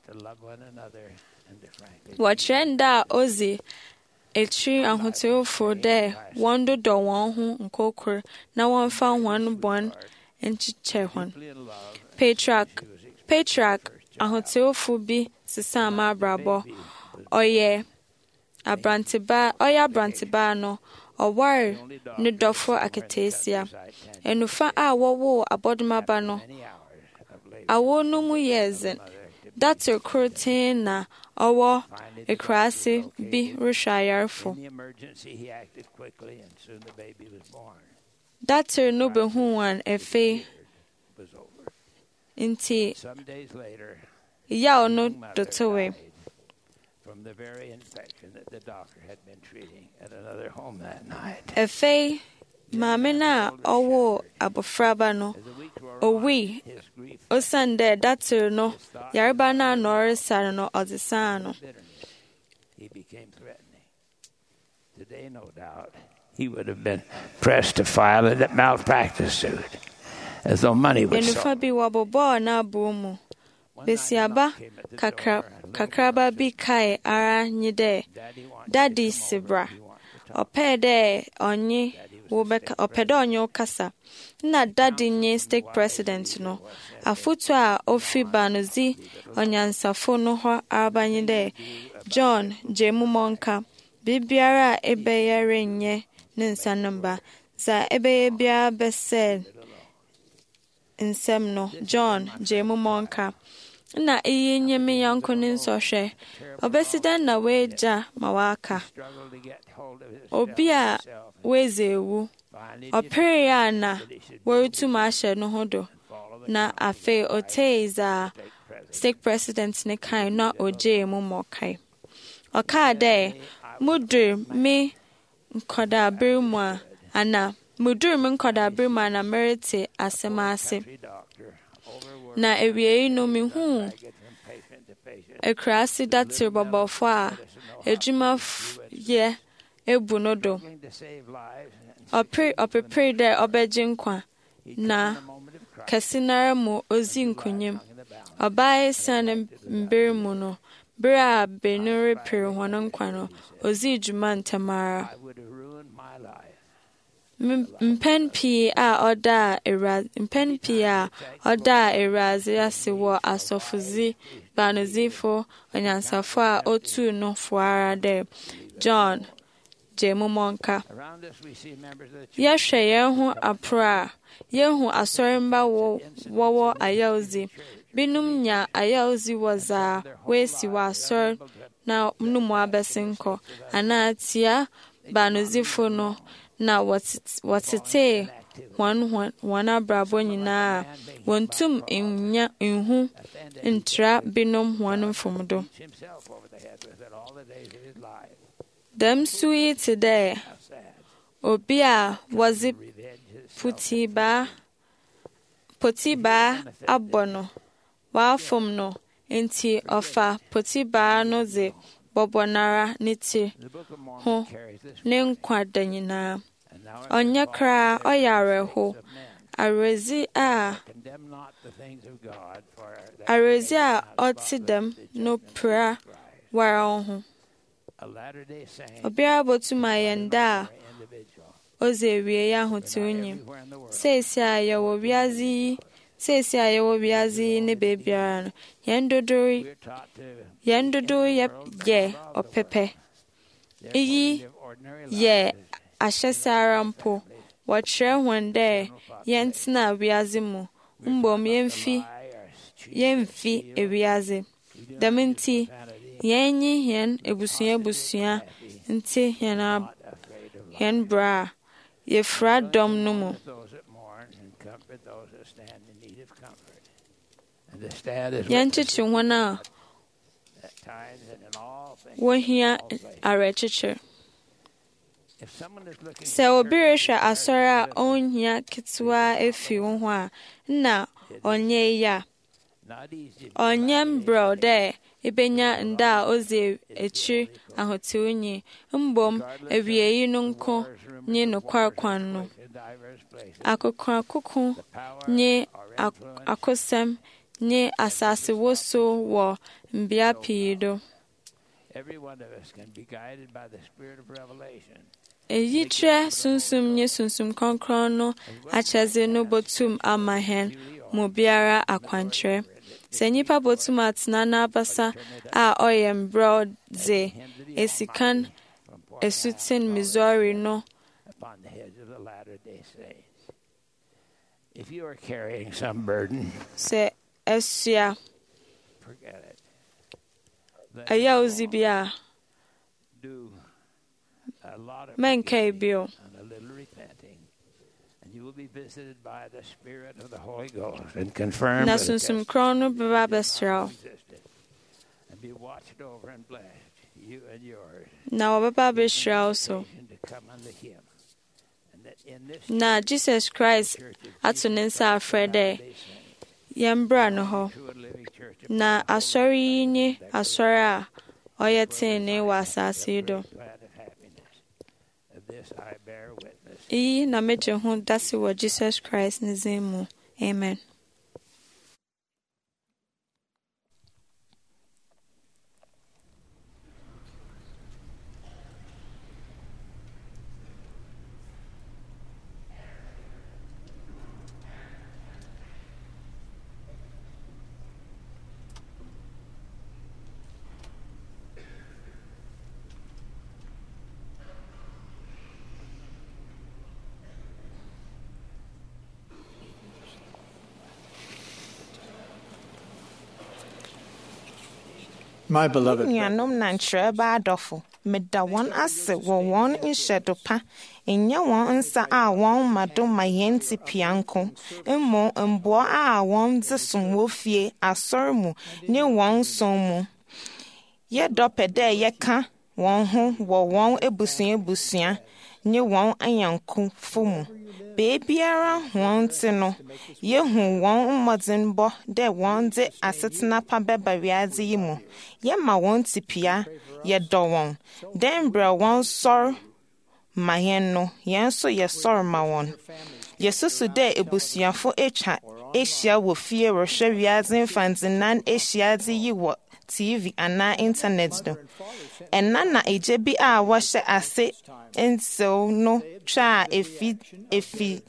Wɔkyerɛ nda a odzi ekyir ahotewfo dɛ wɔndodɔ wɔn ho nkokor na wɔmfa wɔn bɔn nkyekyɛ hɔn. Patriarch Patriarch ahotewfo bi sesa ama abrabɔ. Ɔyɛ abranteba ɔyɛ abranteba no ɔware ne dɔfo aketeesia enufa a wɔwoo abɔdemaba no awo no mu yɛ dzen dato kroten na ɔwɔ ekuraase bi rehwɛ ayarefo dato no behu wɔn efe nti yaw no dotowe efe maame na ɔwɔ abofraba no owi osan dɛ dato no yareba na nɔresa no ɔdze saa no he would have been pressed to file a malpractice suit as though money was enufa sold. bi wɔbobɔɔ n'abɔ mu besiaba kakra kakraba bi kae ara nye dɛ dadi sibra ɔpɛ dɛ ɔnye wobɛka ɔpɛ dɛ ɔnye wokasa na dadi nye stake president no afoto a ofi banozi ɔnyansafo no hɔ araba nye dɛ John Jemu Monka bibiara a ebɛyɛ nye ne nsa no mba za ebɛyɛ biara bɛsɛ nsɛm no John Jemu Monka na iyi nye me yanko ne nsɔhwɛ ɔbɛsi dɛn na weegya ma waka obi a weze ewu ɔpere ya na wɔretum ahyɛ no ho do na afei otei za stake president ne kan na ogye mu mɔkae ɔkaa dɛ mudur me nkɔdaabere mu a ana mudur me nkɔdaabere mu a na merete asɛm ase na ewiei no mehu ekuraase datir bɔbɔfo a edwuma yɛ ebu no do ɔpere ɔpepere dɛ ɔbɛgye nkwa na kɛse nara mu ozi nkonyim ɔbaa esia ne mbere mu no bere a benu repere wɔn nkwa no ozi dwuma ntɛm ara mpɛn pii a ɔda Ewurade mpɛn pii a ɔda Ewurade ase wɔ asɔfozi banozifo onyansafo a otu no fuara dɛ John Jemu Monka yɛhwɛ yɛn ho aporo a yɛhu asɔremba wɔwɔ ayawzi binom nya ayawzi wɔ zaa wesi wɔ asɔr na no mu abɛsenkɔ anaa tia banozifo no na wɔtetee wɔn wɔn abrabɔ nyinaa wɔntum nya nhu ntra binom wɔn mfomdo dɛm so yi te dɛ obi a wɔdze putibaa potibaa abɔ no wafom no nti ɔfa potibaa no dze bɔbɔ nara ne ti ho ne nkwa da nyinaa ɔnyɛ koraa ɔyɛ awerɛho awerɛzi a awerɛzi a ɔte dɛm no pira wara wo ho obiara botum ayɛ nda a oze ewie ya ahotew nyim seesi a yɛwɔ wiaze yi seesi a yɛwɔ wiaze yi ne beebiara no yɛn dodow yɛn dodow yɛ ɔpɛpɛ iyi yɛ ahyɛse ara mpo wɔkyerɛ wɔn dɛ yɛntena wiaze mu mbom yɛmfi yɛmfi ewiaze dɛm nti yɛnyi yɛn ebusua ebusua nti yɛn yɛn bra a yɛfura dɔm no mu yɛnkyekye wɔn a wohia awerɛkyekyer sɛ obi rehwɛ asɔre a ɔnhia ketewa efi wo ho a na ɔnyɛ yi a ɔnyɛ mbrɛw dɛ ebenya nda a odzi ekyir ahotew nyi mbom awiei no nko nye nokwar kwan no akokrakoko nye akosɛm nye asase woso wɔ mbea pii do eyi kyerɛ sunsum nye sunsum kɔnkɔn no akyɛdze no botum ama hɛn mu biara akwankyerɛ sɛ nnipa botum atena n'abasa a ɔyɛ mbrɛ dze esikan esuten Missouri no upon the heads of the Latter-day Saints. If you are carrying some burden, sɛ asua forget it. ɛyɛ ozi bi a Do a lot of menkae bio and a little repenting, and you will be visited by the Spirit of the Holy Ghost and confirmed na with the sunsum korɔn no bɛba abɛsrɛ wo existed, and be watched over and blessed, you and yours, na wɔbɛba abɛhyira wo so to come unto Him. And that in this na Jesus Christ ato ne nsa afrɛ dɛ yɛmbra no hɔ true and living church of na asɔre yi nye asɔre a ɔyɛ tenee wɔ asase yi do. glad of happiness. Of this I bear witness. Iyi na megye ho dase wɔ Jesus Christ ne din mu. Amen. My beloved nuanom na nkyerɛba adɔfo meda wɔn ase wɔ wɔn nhyɛdo pa ɛnyɛ wɔn nsa a wɔn ma do ma yɛn tipia nko mmom mboa a wɔn dze som wɔ fie asɔre mu ne wɔn som mu yɛdɔ pɛ dɛ yɛka wɔn ho wɔ wɔn ebusua ebusua ne wɔn anyɛnkofo mu beebiara wɔn te no yɛhu wɔn mmɔdzenbɔ dɛ wɔn de asetena pa bɛba wiadze yi mu yɛma wɔn tipia yɛdɔ wɔn dɛ mbrɛ wɔn sɔr ma yɛn no yɛn nso yɛsɔr ma wɔn yɛsusu dɛ ebusuafo atwa ahyia wɔ fie rehwɛ wiadze mfandzinan ahyiadze yi wɔ T V anaa internet do ɛna na egye bi a wɔhyɛ ase nsew no twa a efi efi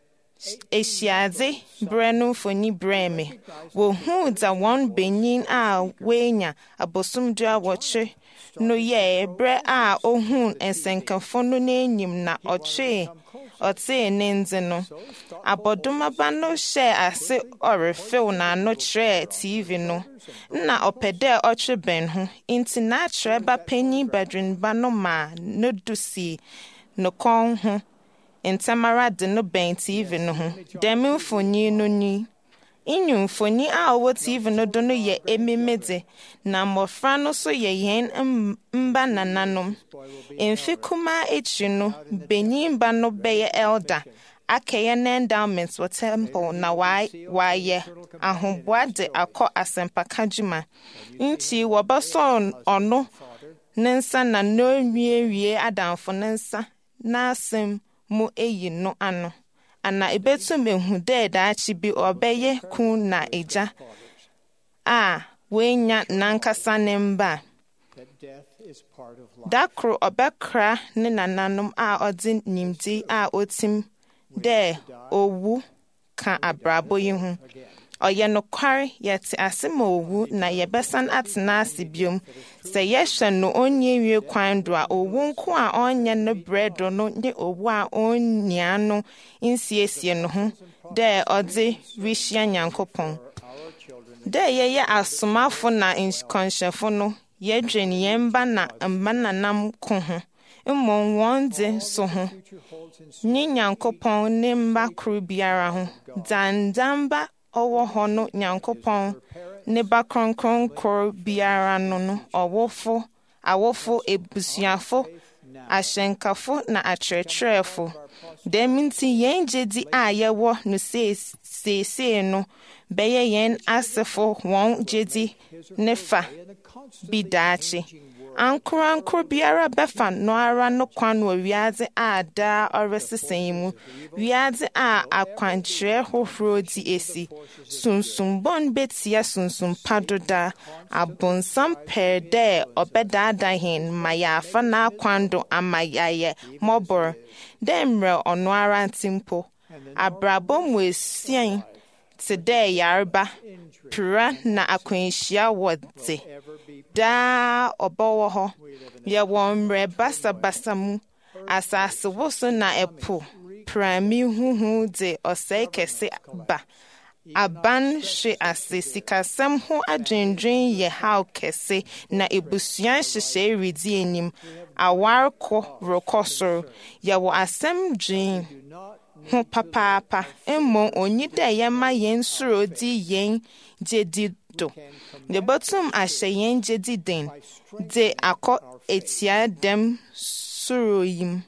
ehyiadze brɛ no mfoni brɛ me wohuu dza wɔn benyin a woenya abosomdu awɔtwe no yɛɛ brɛ a ohuu nsɛnkafo no n'enyim na ɔtwee ɔtee ne ndze no abɔdomaba no hyɛɛ ase ɔrefew n'ano kyerɛɛ T V no na ɔpɛ dɛ ɔtwe bɛn ho nti n'akyerɛba panyin badwenba no ma no do si no kɔn ho ntɛmara de no bɛn T V no ho dɛm mfonyin no ni inyu mfonyin a ɔwɔ T V no do no yɛ emimede na mmɔfra no so yɛ yɛn mba nananom mfe kumaa akyi no benyin ba no bɛyɛ elder akɛyɛ n'endowment wɔ temple na wayɛ ahoboa de akɔ asɛmpaka dwuma nti wɔbɛsɔ ɔno ne nsa na n'onwiewie adamfo ne nsa n'asɛm mu eyi no ano ana ebetum ehu dɛ daakye bi ɔbɛyɛ kun na egya a woenya nankasa ne mba dakoro ɔbɛkra ne nananom a ɔde nimdi a otim dɛ owu ka abrabɔ yi ho ɔyɛ nokware yɛte ase ma owu na yɛbɛsan atena ase biom sɛ yɛhwɛ no ɔnyɛ wie kwan do a owu nko a ɔnyɛ no brɛdo no ne owu a ɔnnia no nsiesie no ho dɛ ɔde rehyia Nyankopɔn dɛ yɛyɛ asomafo na nkɔnhyɛfo no yɛdwen yɛn mba na mba nanam ko ho mmom wɔn de so ho ne Nyankopɔn ne mba koro biara ho dandamba ɔwɔ hɔ no Nyankopɔn ne ba kronkron koro biara no no ɔwofo awofo ebusuafo ahyɛnkafo na akyerɛkyerɛfo dɛm nti yɛn gyedi a yɛwɔ no seesei no bɛyɛ yɛn asefo wɔn gyedi ne fa bi daakye ankorankoro biara bɛfa no ara no kwan wɔ wiadze a daa ɔresesa yi mu wiadze a akwankyerɛ hohoro di esi sunsumbɔn betia sunsum pa do daa abonsam pɛɛ dɛ ɔbɛdaadaa hɛn ma yɛafa n'akwan do ama yɛayɛ mmɔbor dɛ mmerɛ ɔno ara nti mpo abrabɔ mu esian te dɛ yareba pira na akwanhyia wɔ dze daa ɔbɛwɔ hɔ yɛwɔ mmerɛ basabasa mu asase woso na ɛpo prami huhu dze ɔsɛe kɛse ba aban hwe ase sikasɛm ho adwendwen yɛ haw kɛse na ebusua nhyehyɛe redi anim awarkɔ rokɔ soro yɛwɔ asɛm dwen ho papaapa mmom onyi dɛ yɛma yɛn soro di yɛn gyedi do yɛbɛtum ahyɛ yɛn gyedi den de akɔ etia dɛm soro yim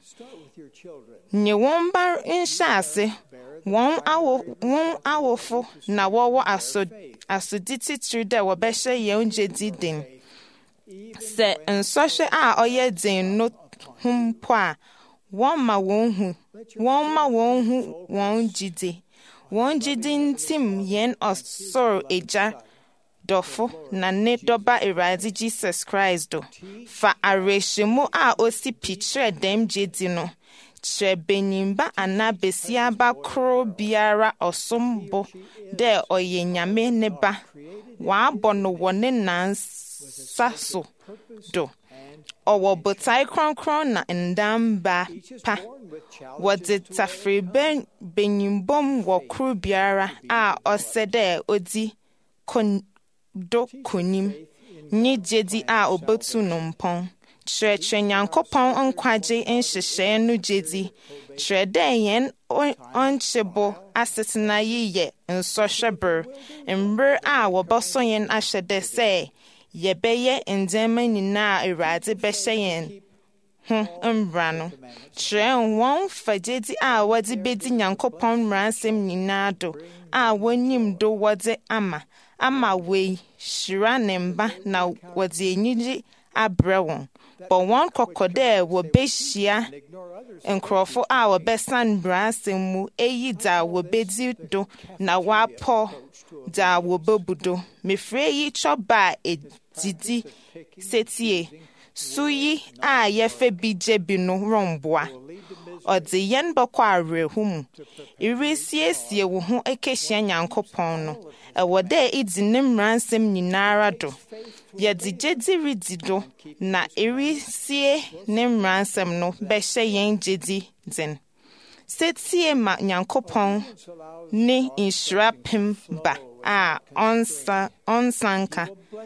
nye wɔn ba nhyɛ ase wɔn awo wɔn awofo na wɔwɔ aso asodi titiri dɛ wɔbɛhyɛ yɛn gyedi den sɛ nsɔhwɛ a ɔyɛ den no ho mpo a wɔn ma wɔn hu wɔn ma wɔn hu wɔn gyidi wɔn gyidi ntim yɛn ɔsoro agya dɔfo na ne dɔba Awurade Jesus Christ do fa awerɛhyɛmu a osi pi kyerɛ dɛm gyidi no kyerɛ benyimba anaa besiaba koro biara ɔsombo dɛ ɔyɛ nyame ne ba wɔabɔ no wɔ ne nansa so do ɔwɔ botae kronkron na ndamba pa wɔde tafere benyimbom wɔ koro biara a ɔsɛ dɛ odi do konim nye gyedi a obetu no mpɔn kyerɛkyerɛ Nyankopɔn nkwagye nhyehyɛe no gyedi kyerɛ dɛ yɛn ɔnkyebo asetena yi yɛ nsɔhwɛ ber mber a wɔbɛsɔ yɛn ahyɛ dɛ sɛ yɛbɛyɛ ndzɛmba nyinaa a Awurade bɛhyɛ yɛn ho mbra no kyerɛ wɔn fa gyedi a wɔde bedi Nyankopɔn mmaransɛm nyinaa do a wɔnyim do wɔde ama ama wei hyira ne mba na wɔde enyigye abrɛ wɔn bɔ wɔn kɔkɔ dɛ wɔbɛhyia nkurɔfo a wɔbɛsan mmaransɛm mu eyi da wɔbedi do na wɔapɔ da wɔbɛbu do mefrɛ yi twɔba a edidi setie so yi a yɛfɛ bi gye bi no romboa ɔde yɛn bɛkɔ awerɛho mu irisiesie wo ho akehyia Nyankopɔn no ɛwɔ dɛ idi ne mmaransɛm nyinara do yɛde gyedi redi do na irisie ne mmaransɛm no bɛhyɛ yɛn gyedi den setie ma Nyankopɔn ne nhyira pem ba a ɔnsa ɔnsanka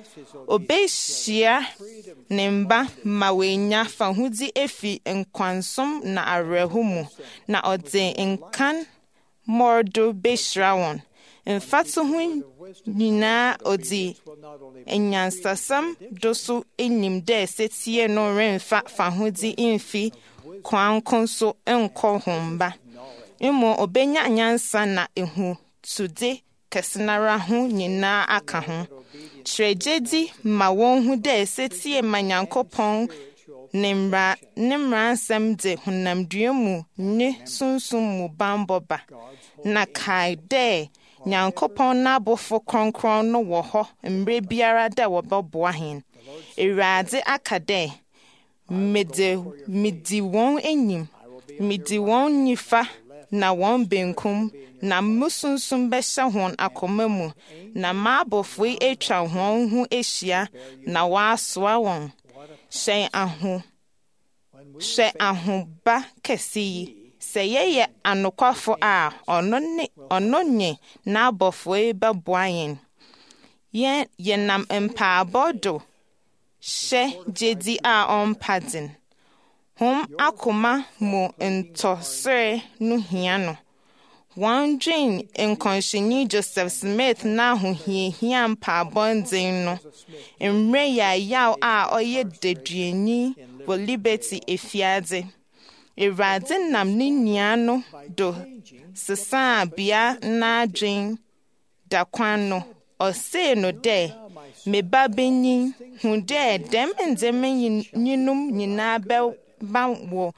obehyia ne mba ma wenya fahudi efi nkwansom na awerɛho mu na ɔde nkan mɔrdo behyira wɔn mfato ho nyinaa ɔde enyansasam do so enim dɛ setie no remfa fahudi mfi kwanko so nkɔ homba imo obenya nyansa na ehu tude kɛsenara ho nyinaa aka ho kyerɛ gyedi ma wɔn hu dɛ setie ma Nyankopɔn ne mmara ne mmaransɛm de honamdua mu ne sunsum mu bambɔ ba na kae dɛ Nyankopɔn n'abofo kronkron no wɔ hɔ mmerɛ biara dɛ wɔbɛboa hen Awurade aka dɛ mede medi wɔn enyim medi wɔn nifa na wɔn benkum na musunsum bɛhyɛ wɔn akoma mu na m'abofo yi atwa wɔn ho ahyia na wɔasoa wɔn hyɛn aho hyɛ ahoba kɛse yi sɛ yɛyɛ anokwafo a ɔno ne ɔno nye n'abofo yi bɛboa yɛn yɛn yɛnam mpaabɔ do hyɛ gyedi a ɔmpa den hom akoma mu ntɔsere no hia no wɔn dwen nkɔnhyɛni Joseph Smith na ahohiahia mpaabɔnden no mmerɛ yɛayaw a ɔyɛ daduani wɔ Liberty efiadze Awurade nam ne nua no do sesaa bea n'adwen da kwan no ɔsee no dɛ me ba benyin hu dɛ dɛm ndzɛmba nyinum nyinaa bɛba wɔ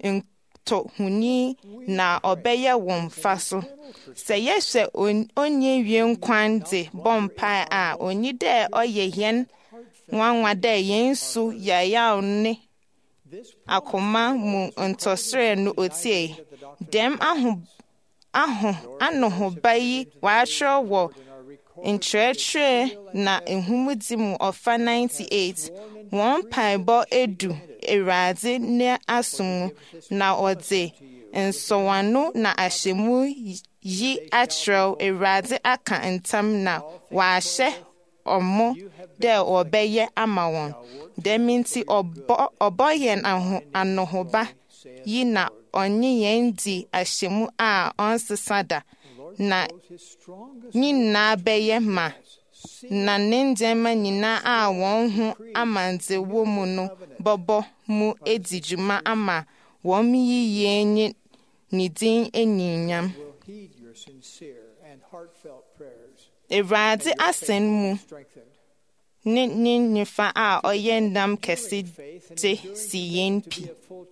ntɔhuni na ɔbɛyɛ wɔn mfa so sɛ yɛhwɛ onye wie nkwan de bɔ mpae a onyi dɛ ɔyɛ yɛn nwanwa dɛ yɛn so yayaw ne akoma mu ntɔsrɛ no otie dɛm aho ahụ anohụba yi w'atwerɛ wɔ nkyerɛkyerɛ na nhumudi mu ɔfa ninety-eight wɔn mpaebɔ edu Awurade ne asom na ɔde nsɔwano na ahyɛ mu yi akyerɛw Awurade aka ntam na wɔahyɛ ɔmo dɛ ɔbɛyɛ ama wɔn dɛm nti ɔbɔ ɔbɔ yɛn anohoba yi na ɔnye yɛn di ahyɛ mu a ɔnsesa da na nyinaa bɛyɛ ma na ne ndzɛmba nyinaa a wɔn ho amandze wɔ mu no bɔbɔ mu edi dwuma ama wɔn yiyɛ nye ne din enyinam. Awurade asɛn mu ne ne nifa a ɔyɛ ndam kɛse de si yɛn pi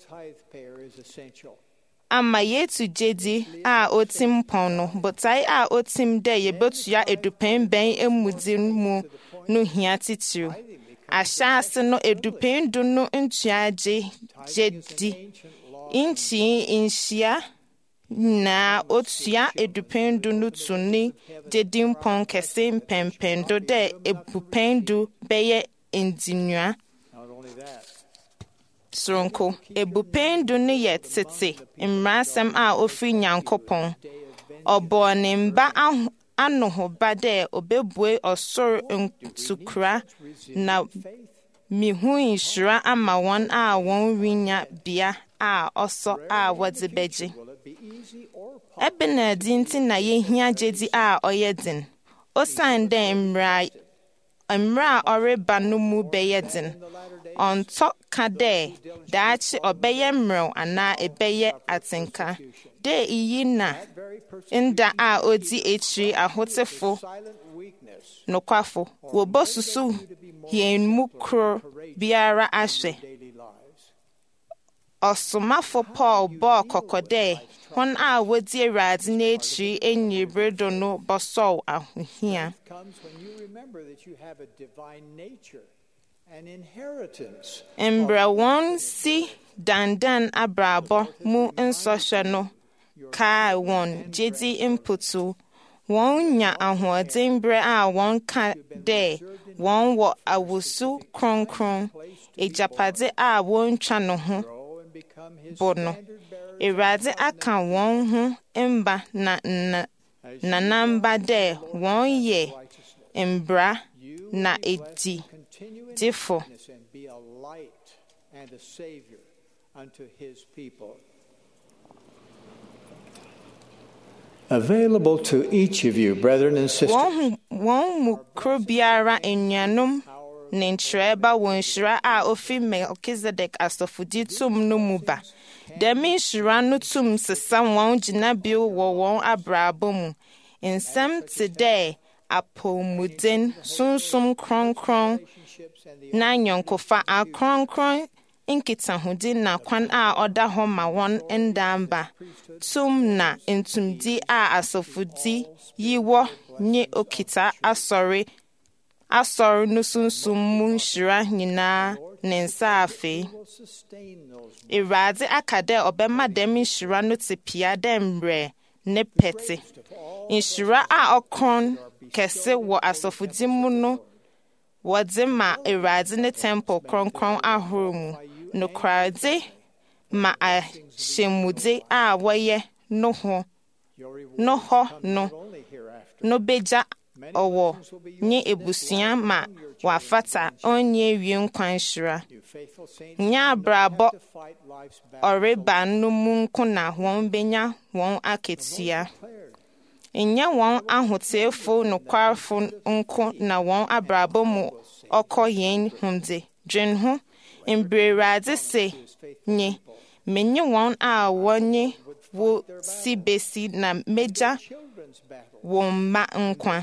ama yetu gyedi a otim pɔn no botae a otim dɛ yɛbɛtua edupɛn bɛn emudi mu no hia titiriw ahyɛ ase no edupɛn du no ntua gye gyedi nchi nhyia na otua edupɛn du no tu ne gyedi mpɔn kɛse mpɛmpɛn do dɛ ebupɛn du bɛyɛ ndinua Soronko, ebupɛn du ne yɛ tete mmaransɛm a ofiri Nyankopɔn. Ɔbɔɔ ne mba anohoba dɛ obebue ɔsoro ntukura na mihu nhyira ama wɔn a wɔn winya bea a ɔsɔ a wɔdze bɛgye. Ɛbɛna di nti na yehia gyedi a ɔyɛ den. Osian dɛ mmara mmara a ɔreba no mu bɛyɛ den. Ɔntɔ ka dɛ daakye ɔbɛyɛ mmerɛw anaa ɛbɛyɛ atenka dɛ iyi na nda a odi ekyiri ahotefo nokwafo wɔbɔ susu yɛn mu koro biara ahwɛ ɔsomafo Paul bɔɔ kɔkɔ dɛ wɔn a wodi Awurade n'ekyiri enyibere do no bɔsɔw ahohia. Mbra wɔn si dandan abrabɔ mu nsɔhwɛ no kaa wɔn gyedi mputu wɔn nya ahoɔden berɛ a wɔn ka dɛ wɔn wɔ awosu kronkron egyapade a wɔntwa no ho bo no Awurade aka wɔn ho mba na nanamba dɛ wɔn yɛ mbra na edi Diffo. Be a light and a savior unto his people. Available to each of you, brethren and sisters. Wɔn mu kuro biara enuanom ne nkyerɛba wɔ nhyira a ofi Melkizedek asɔfodi tum no mu ba. Dɛm nhyira no tum sesa wɔn gyinabea wɔ wɔn abrabɔ mu. Nsɛm te dɛ apɔmuden sunsum kronkron na nyɔnkofa akronkron nkitahudi na kwan a ɔda hɔ ma wɔn ndamba tum na ntumdi a asɔfodi yi wɔ nye okita asɔre asɔre no sunsum mu nhyira nyinaa ne nsa afei Awurade aka dɛ ɔbɛma dɛm nhyira no te pia dɛ mbrɛ ne pɛte nhyira a ɔkron kɛse wɔ asɔfodi mu no wɔdze ma Awurade ne temple kronkron ahorow mu nokwarade ma ahyɛmude a wɔyɛ no ho no hɔ no no begya ɔwɔ nye ebusua ma wafata onye wie nkwan hyira nya abrabɔ ɔreba no mu nko na wɔn benya wɔn aketua Enye wɔn ahoteefo nokwarfo nko na wɔn abrabɔ mu ɔkɔ yɛn humde dwen ho mbrɛwurade se nye menye wɔn a wɔnye wo si besi na megya wɔn mma nkwa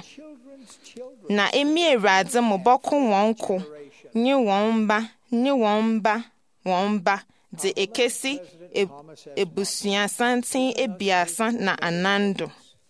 na emi Awurade mo bɔko wɔn ko nye wɔn mba nye wɔn mba wɔn mba de ekesi ebusua santen ebiasa na anando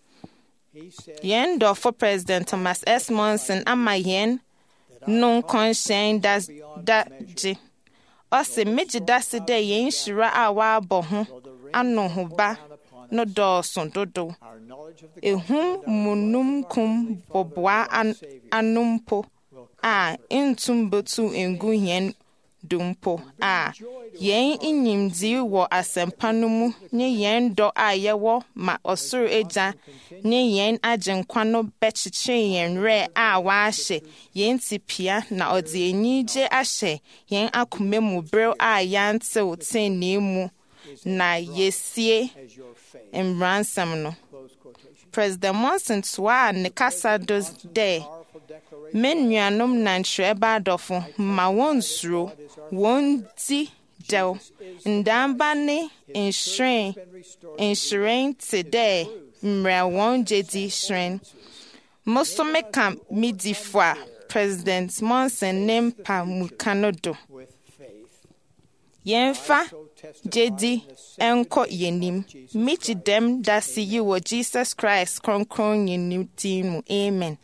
Yen dɔfo President Thomas S. Monson ama yen non kɔnhyɛn da da gye. Ɔse megye da se dɛ yɛn hyira a wɔabɔ ho ano ho ba no dɔɔso dodo ehu munum kum bɔboa anumpo a ntum betu ngu yɛn dumpo a yɛn nyimdii wɔ asɛmpa no mu ne yɛn dɔ a yɛwɔ ma ɔsoro agya ne yɛn agyenkwa no bɛkyekyere yɛn werɛ a wɔahyɛ yɛn tipia na ɔde anigye ahyɛ yɛn akoma mu berɛ a yɛantew tenee mu na yɛsie mmaransɛm no. President Monson toaa ne kasa do dɛ me nuanom nankyerɛ ba adɔfo ma wɔn nsuro wɔn di dɛw ndamba ne nhyerɛn nhyerɛn te dɛ mmerɛ wɔn gyedi hyerɛn mo so meka midifo a President Monson ne mpa muka no do yɛmfa gyedi ɛnkɔ yɛnim megye dɛm dase yi wɔ Jesus Christ kronkron yɛnim din mu amen.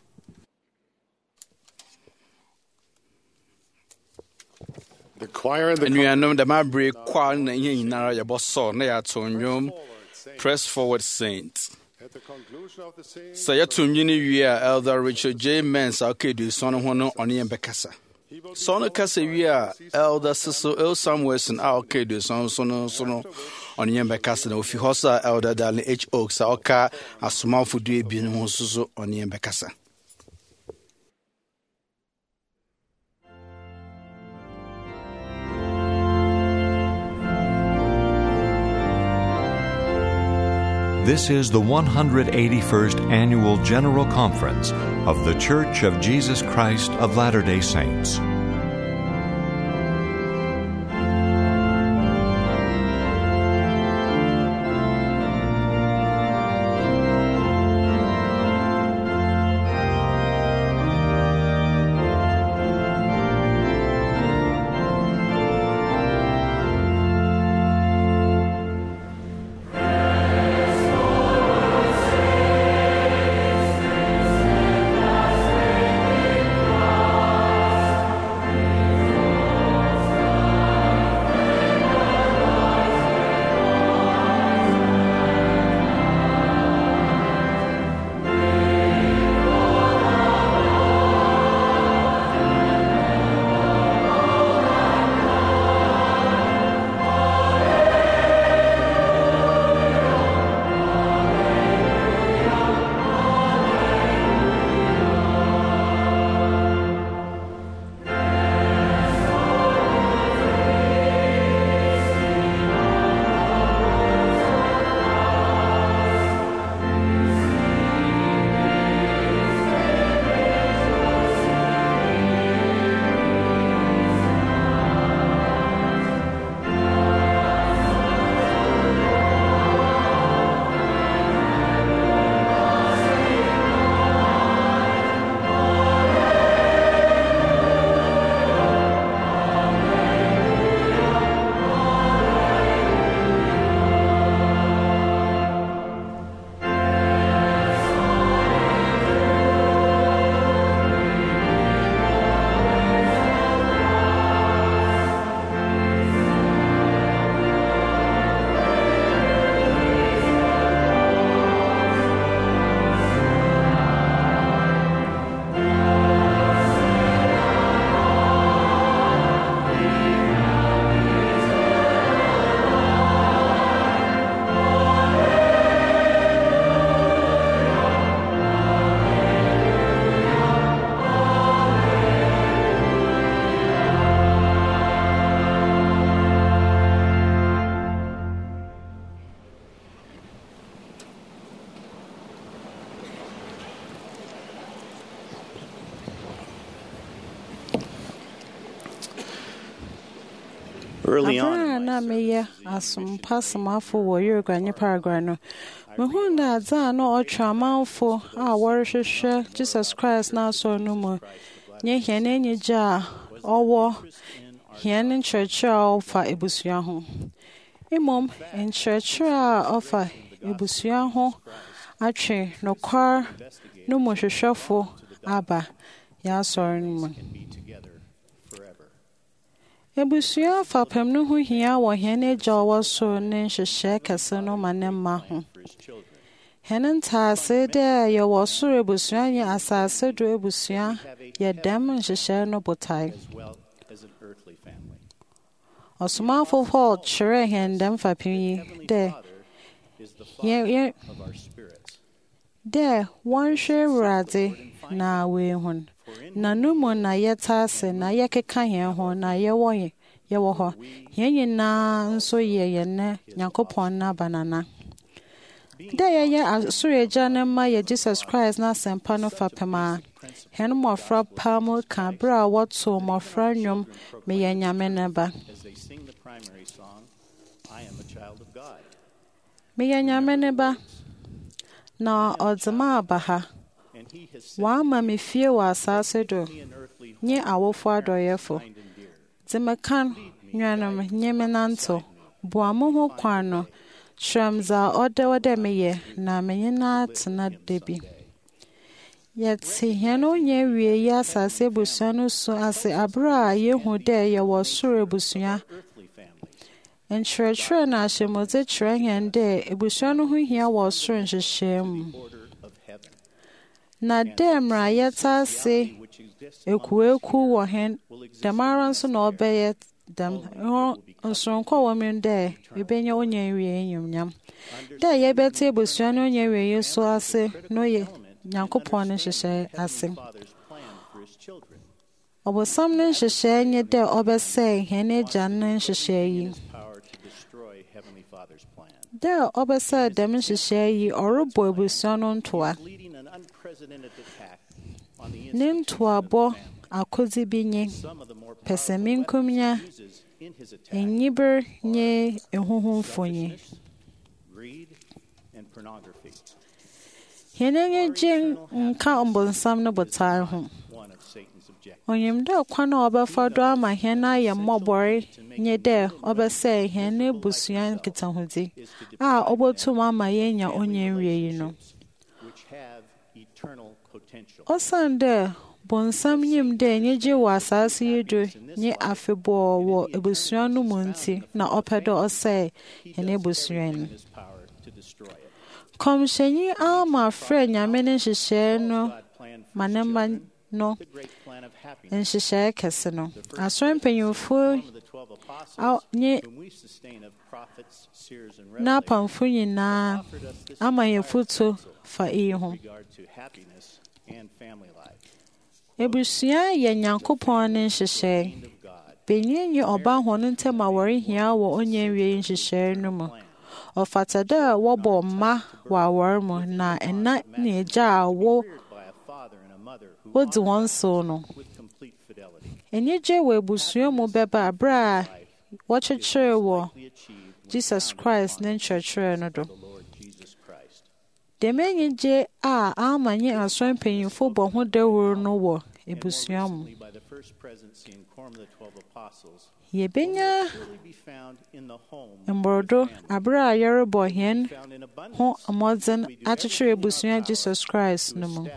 Anuanom dɛm abere kwa na ihe nyinara yɛbɔ sɔ na yɛato nnwom Press Forward Saint. Sɛ yɛto nnwom no wie a Elder Richard J. Mens a ɔka aduɔson no ho no ɔne yɛn bɛkasa. Sɛ ɔno kasa wie a Elder Cecil L. Samuelson a ɔka aduɔson so no so no ɔne yɛn bɛkasa na ofi hɔ so a Elder Darlene H. Oaks a ɔka asomafo du ebien ho so so ɔne yɛn bɛkasa. This is the one hundred eighty-first Annual General Conference of The Church of Jesus Christ of Latter-day Saints. Abra na meye asompa samafo wɔ Uruguay ne Paraguay no. Mehu na adza na ɔtwamanfo a wɔrehwehwɛ Jesus Christ na asɔ no mu. Nye hɛn enyigye a ɔwɔ hɛn nkyerɛkyerɛ a ɔfa ebusua ho. Mmom, nkyerɛkyerɛ a ɔfa ebusua ho atwe nokwar no mu hwehwɛfo aba yɛasɔre no mu. Ebusua fapem no ho hia wɔ hɛn agya ɔwɔ soro ne nhyehyɛe kɛse no ma ne mma ho. Hɛn ntaase dɛ yɛwɔ soro ebusua nye asase do ebusua yɛ dɛm nhyehyɛe no botae. Ɔsomafo Paul kyerɛ hɛn dɛm fapem yi dɛ yɛ dɛ wɔnhwɛ Awurade na woehu na no mu na yɛta ase na yɛkeka yɛn ho na yɛwɔ yɛwɔ hɔ. Yɛn nyinaa nso yɛ yɛn Nyankopɔn n'abanana. Dɛ yɛyɛ asoro agya ne mma yɛ Jesus Christ n'asɛmpa no fapem a hɛn mmɔfra pa mu ka bere a wɔto mmɔfra nnwom meyɛ Nyame ne ba. Meyɛ Nyame ne ba na ɔdze me aba ha. Wama me fie wɔ asase do nye awofo adɔyɛfo. Dze me kan nnuanom nye me nantew. Boa mo ho kwan no kyerɛ me dza ɔdɛ wɔ dɛ meyɛ na menye no atena da bi. Yɛte hɛn onya wie yi asase ebusua no so ase abere a yehu dɛ yɛwɔ soro ebusua. Nkyerɛkyerɛ na ahyɛmodze kyerɛ hɛn dɛ ebusua no ho hia wɔ soro nhyehyɛe mu. Na dɛ mmara yɛta ase ekuweku wɔ hɛn, dɛm ara nso na ɔbɛyɛ dɛm nsoronko wɔ mu dɛ ebenya onya wie enyimnyam. Dɛ yɛbɛte ebusua no onya wie so ase no yɛ Nyankopɔn ne nhyehyɛe ase. Ɔbonsam ne nhyehyɛe nye dɛ ɔbɛsɛe hɛn agya ne nhyehyɛe yi. Dɛ ɔbɛsɛe dɛm nhyehyɛe yi, ɔrebɔ ebusua no ntoa. Ne ntoabɔ akodzi bi nye pɛsɛmenkomnya, enyiber nye ehuhumfonyi. Hɛn ani gye nka ɔbonsam no botae ho. Onyim dɛ kwan a ɔbɛfa do ama hɛn ayɛ mmɔbɔre nye dɛ ɔbɛsɛe hɛn ebusua nkitahodzi a ɔbotum ama yɛanya onya nwiei no. Ɔsan dɛ bonsam nyim dɛ enyigye wɔ asase yi do nye afebɔɔ wɔ ebusua no mu nti na ɔpɛ dɛ ɔsɛe hɛn ebusua no. Kɔmhyɛnyi ama frɛ Nyame ne nhyehyɛe no ma ne mma no nhyehyɛe kɛse no. Asɔre mpanyimfo nye n'apamfo nyinaa ama yɛn foto fa iyi ho. Ebusua yɛ Nyankopɔn ne nhyehyɛe. Benyin nye ɔba hɔn ntam a wɔrehia wɔ onya nwiei nhyehyɛe no mu. Ɔfata dɛ wɔbɔ mma wɔ awɔre mu na ɛna ne agya a wo wodzi wɔn sew no. Enyigye wɔ ebusua mu bɛba abere a wɔkyekyere wɔ Jesus Christ ne nkyerɛkyerɛ no do. Dɛm enyigye a ama nye asɔre mpanyimfo bɔ ho dawuro no wɔ ebusua mu. Yɛbenya mborodo abere a yɛrebɔ hɛn ho mmɔdzen akyekyere ebusua Jesus Christ no mu.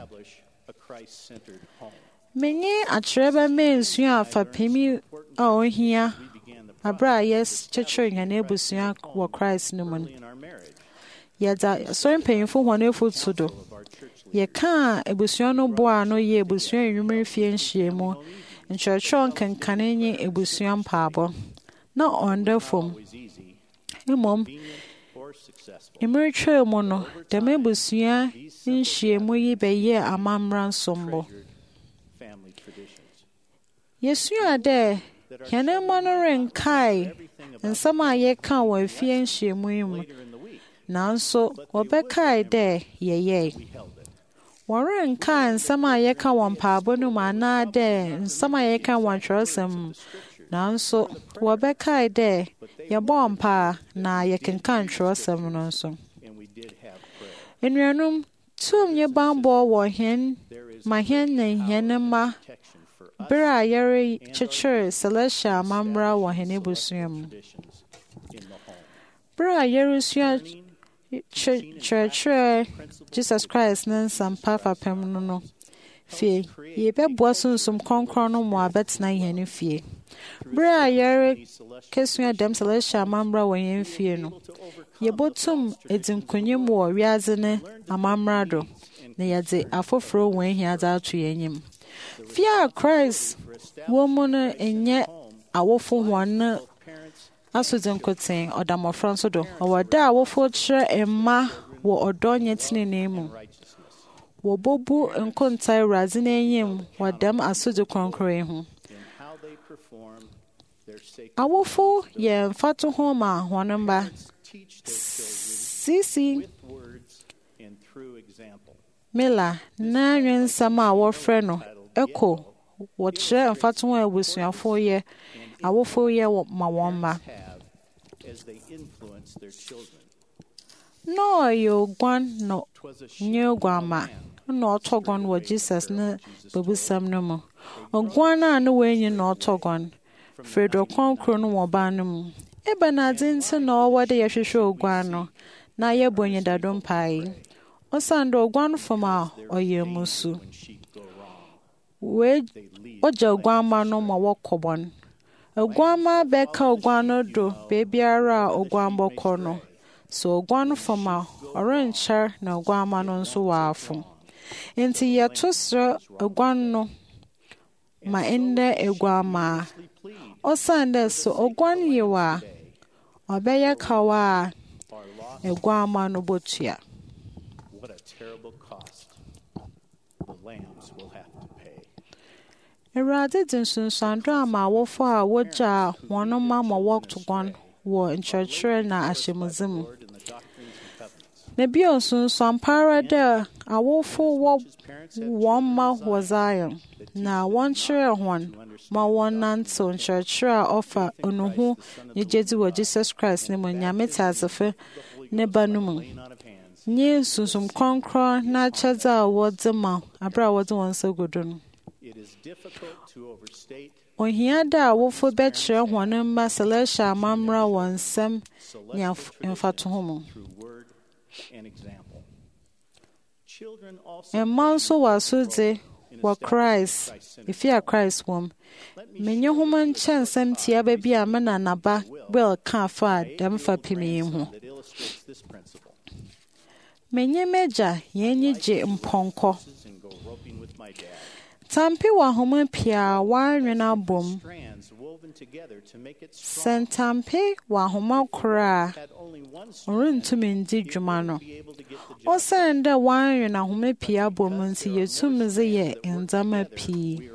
Menye akyerɛba mensua a fapem a ohia abere a yɛkyekyere hɛn ebusua wɔ Christ no mu. Yɛdza asɔre mpanyimfo hɔn afotu do. Yɛka a ebusua no boa no yɛ ebusua nnwumere fie nhyiamu, nkyerɛkyerɛ nkenkane nye ebusua mpaabɔ. Na ɔnda fam. Mmom, mmerɛ twaa mu no, dɛm ebusua nhyiamu yi bɛyɛɛ amammra nsɔmbɔ. Yɛsua dɛ hɛn mma no renkae nsɛm a yɛka wɔ afie nhyiamu yi mu, nanso wɔbɛkae dɛ yɛyɛe. Wɔrenkae nsɛm a yɛka wɔ mpaabɔ no mu anaa dɛ nsɛm a yɛka wɔ Nkyerɛwsɛm mu, nanso wɔbɛkae dɛ yɛbɔɔ mpaa na yɛkenka Nkyerɛwsɛm no nso. Anuanom, tum nye bambɔ wɔ hɛn ma hɛn ne hɛn mma bere a yɛrekyekyere Celestial amammra wɔ hɛn ebusua mu. Bere a yɛresua kyerɛkyerɛ Jesus Christ ne nsampa fapem no no, fie yɛbɛboa sunsum kɔnkɔn no mu abɛtena yɛn fie. Bere a yɛre kesua dɛm celestial amammerɛ wɔ yɛn fie no, yɛbɛtum edi nkonim wɔ wiadze ne amammerɛ do, na yɛdze afoforo wɔn ahia dze ato yɛn anim. Fie a Christ wɔ mu no nyɛ awofo wɔn asodzi nkotsee ɔda mmɔfra nso do. Ɔwɔ da a awofo kyerɛ mma wɔ ɔdɔ nyɛ tenenee mu. Wɔbɛbu nkontaa Awurade n'enyim wɔ dɛm asodzi kronkron yi ho. Awofo yɛ mfato ho ma wɔn mba. Sisi Miller na nwensɛm a wɔfrɛ no Echo wɔkyerɛ mfato ho a abusuafo yɛ awofo yɛ ma wɔn mma. Na ɔyɛ oguan na nye oguama na ɔtɔ guan wɔ Jesus ne babusam no mu. Oguan a ne wɔanyi na ɔtɔ guan Fredo Konkro no wɔ ban no mu. Ebe na adze nti na ɔwɔ de yɛhwehwɛ oguan no na yɛbɔ nyidado mpae. Ɔsan de oguan fam a ɔyɛ musu. Wee ɔgya oguama no ma wɔkɔ bɔn. Oguama bɛka oguan no do beebiara a oguan bɔkɔ no. So oguan fam a ɔrenkyɛr na oguama no nso wɔ afo. Enti yɛto srɛ oguan no ma ɛndɛ oguama. Ɔsan dɛ so oguan yewa a ɔbɛyɛ kawa a oguama no botua. What a terrible cost the lambs will have to pay. Awurade di nsunsuando ama awofo a wogya wɔn mma ma wɔto guan wɔ nkyerɛkyerɛ na ahyɛmudze mu. Na bio nsunsuan pa ara dɛ awofo wɔ wɔn mma wɔ Zion na wɔnkyerɛ wɔn ma wɔnnantew nkyerɛkyerɛ a ɔfa onuhu ne gyedi wɔ Jesus Christ ne mu Nyame te asefo ne ba no mu. Nye sunsum kronkron na akyɛdze a wɔdze ma abere a wɔdze wɔn nsa gu do no. Ohia da awofo bɛkyerɛ wɔn mma celestial amammerɛ wɔ nsɛm ne mfato ho mu. Mma nso wɔ asodzi wɔ Christ, efi a Christ wɔ mu. Menye homa nkyɛn nsɛm tia ba bi a me na naba Will ka fa dɛm fa pim yi ho. Menye megya yɛnyi gye mpɔnkɔ. Tampi wɔ ahoma pii a wɔanwen abom. Sɛ ntampe wɔ ahoma koro a ɔrentumi ndi dwuma no. Ɔsan dɛ wɔanwen ahoma pii abom nti yɛtum dze yɛ ndzɛmba pii.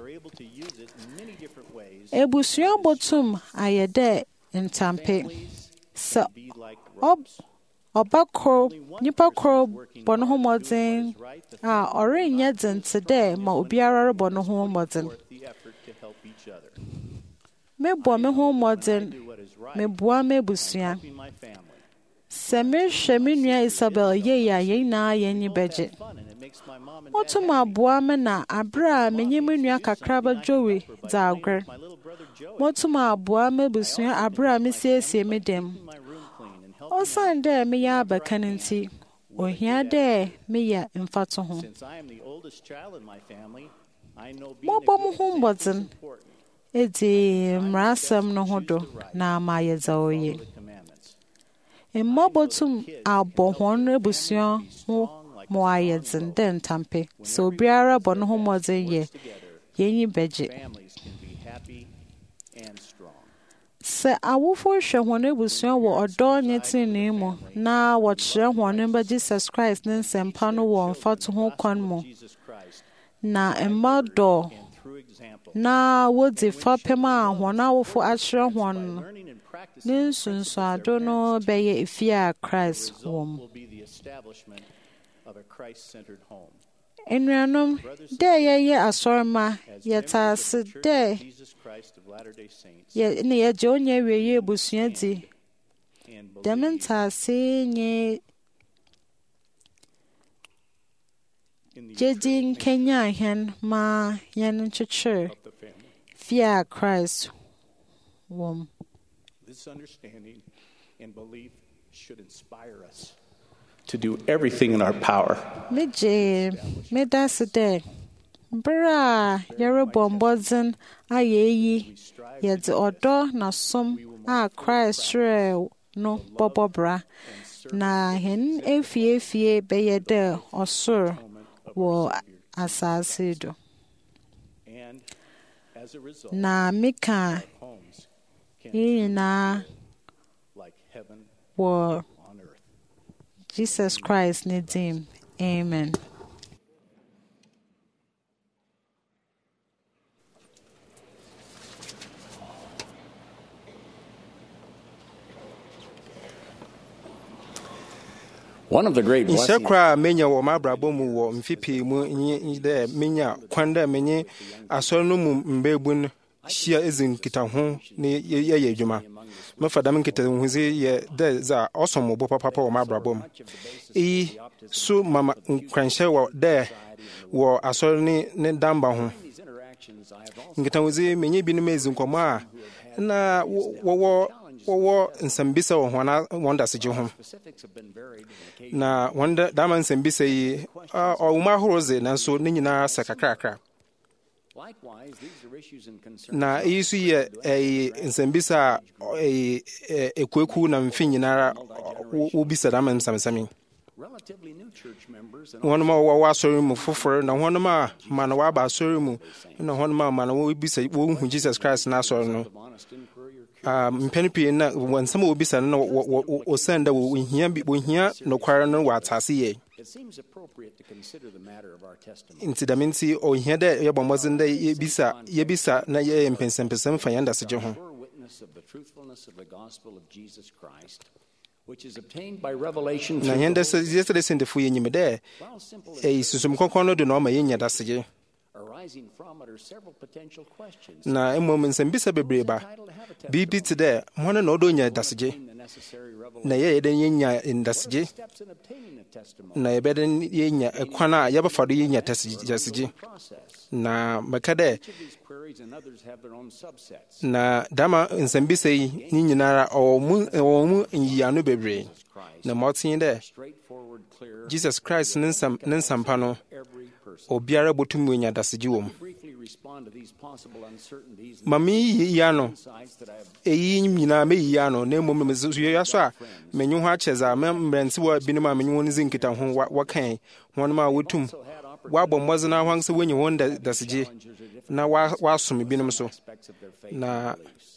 Ebusua botum ayɛ dɛ ntampe. Sɛ ɔba koro, nipa koro bɔ ne ho mmɔden a ɔrenyɛ dzen te dɛ ma obiara rebɔ ne ho mmɔden. Mebɔ me ho mmɔden, meboa m'ebusua. Sɛ mehwɛ me nua Isabel yie a yɛn nyinaa yɛnyi bɛgye. Motum aboa me na abere a menye me nua kakraba Joey dze agor. Motum aboa m'ebusua abere a mesiesie me dɛm. Ɔsan dɛ meyɛ abaka no nti, ohia dɛ meyɛ mfato ho. Mɔbɔ mo ho mbɔdzen edi mmaransɛm no ho do na ama yɛdza ɔyɛ. Mma botum abɔ wɔn ebusua ho ma wɔayɛ dzen dɛ ntampe. Sɛ obiara bɔ ne ho mmɔdzen yɛ, yɛnyi bɛgye. Sɛ awofo hwɛ wɔn ebusua wɔ ɔdɔ ne tenenee mu na wɔkyerɛ wɔn mba Jesus Christ ne nsɛmpa no wɔ mfato ho kwan mu, na mma dɔ na wodzi fapem a wɔn awofo akyerɛ wɔn no, ne nsunsuado no bɛyɛ efi a Christ wɔ mu. Enuanom, dɛ yɛyɛ asɔrma yɛta ase dɛ ne yɛgye onye awiei ebusua di. Dɛm ntaase nye gyedi nkenya hɛn ma yɛn nkyekyer fie a Christ wɔ mu. This understanding and belief should inspire us to do everything in our power. Megye medase dɛ bere a yɛrebɔ mbɔdzen ayɛ eyi yɛdze ɔdɔ na som a Christ kyerɛɛ no bɔbɔ bra na hɛn efiefie bɛyɛ dɛ ɔsoro wɔ asase do na meka yi nyinaa wɔ Jesus Christ ne dim. Amen. One of the great blessings Nhyɛkora a menya wɔ m'abrabɔ mu wɔ mfe pii mu nye dɛ menya kwan dɛ menye asɔre no mu mbɛɛbun hyia ɛdzi nkitaho ne yɛyɛ adwuma. Mefa dɛm nkitaho dze yɛ dɛ dza ɔsom mo bo papapa wɔ m'abrabɔ mu. Eyi so mama nkranhyɛ wɔ dɛ wɔ asɔre ne ne damba ho. Nkitaho dze menye binom ɛdzi nkɔmmɔ a na wɔwɔ wɔwɔ nsɛmbisa wɔ hɔn wɔn dasegye ho. Na wɔn dama nsɛmbisa yi ɔwɔ mu ahorow dze nanso ne nyinaa sɛ kakrakra. Na eyi so yɛ ɛyɛ nsɛmbisa a ɛyɛ ekueku na mfe nyinara wɔbisa dama nsɛmsɛm yi. Wɔn a wɔwɔ asɔre mu foforɔ na wɔn a ma na wɔaba asɔre mu na wɔn a ma na wɔbisa wɔhu Jesus Christ na asɔre no. Mpɛn pii na wɔn nsɛm a wɔbisa no na wɔsɛn dɛ wɔhia wɔhia nokware no wɔ atase yɛ. Nti dɛm nti ɔhia dɛ yɛbɔ mmɔdzen dɛ yɛbisa yɛbisa na yɛyɛ mpɛnsɛmpɛnsɛm fa yɛn dasegye ho. Na yɛn dɛ sɛ yɛsɛ dɛ sɛndefo yɛ nyim dɛ ɛyɛ susum kɔnkɔn no do na ɔma yɛnya dasegye. Na mmom nsɛmbisa bebree ba biribi te dɛ hɔn na ɔdɔ nya dasegye na yɛyɛ dɛ yɛnya ndasegye na yɛbɛdɛ yɛnya ɛkwan a yɛbɛfa do yɛnya dasegye na mɛka dɛ na dama nsɛmbisa yi ne nyinara ɔwɔ mu ɔwɔ mu nyiano bebree na mɔten dɛ Jesus Christ ne nsam ne nsampa no obiara botum wenya dasegye wɔ mu. Mami yi ano eyi nyinaa me yi ano na mmom me so yɛ so a menyu ho akyɛza me mbrɛnti wɔ binom a menyu ho ne zinkita ho wɔkan wɔn ma wotum wɔabɔ mmɔdzen ahwan sɛ wɔnyi wɔn dasegye na wɔasom binom so na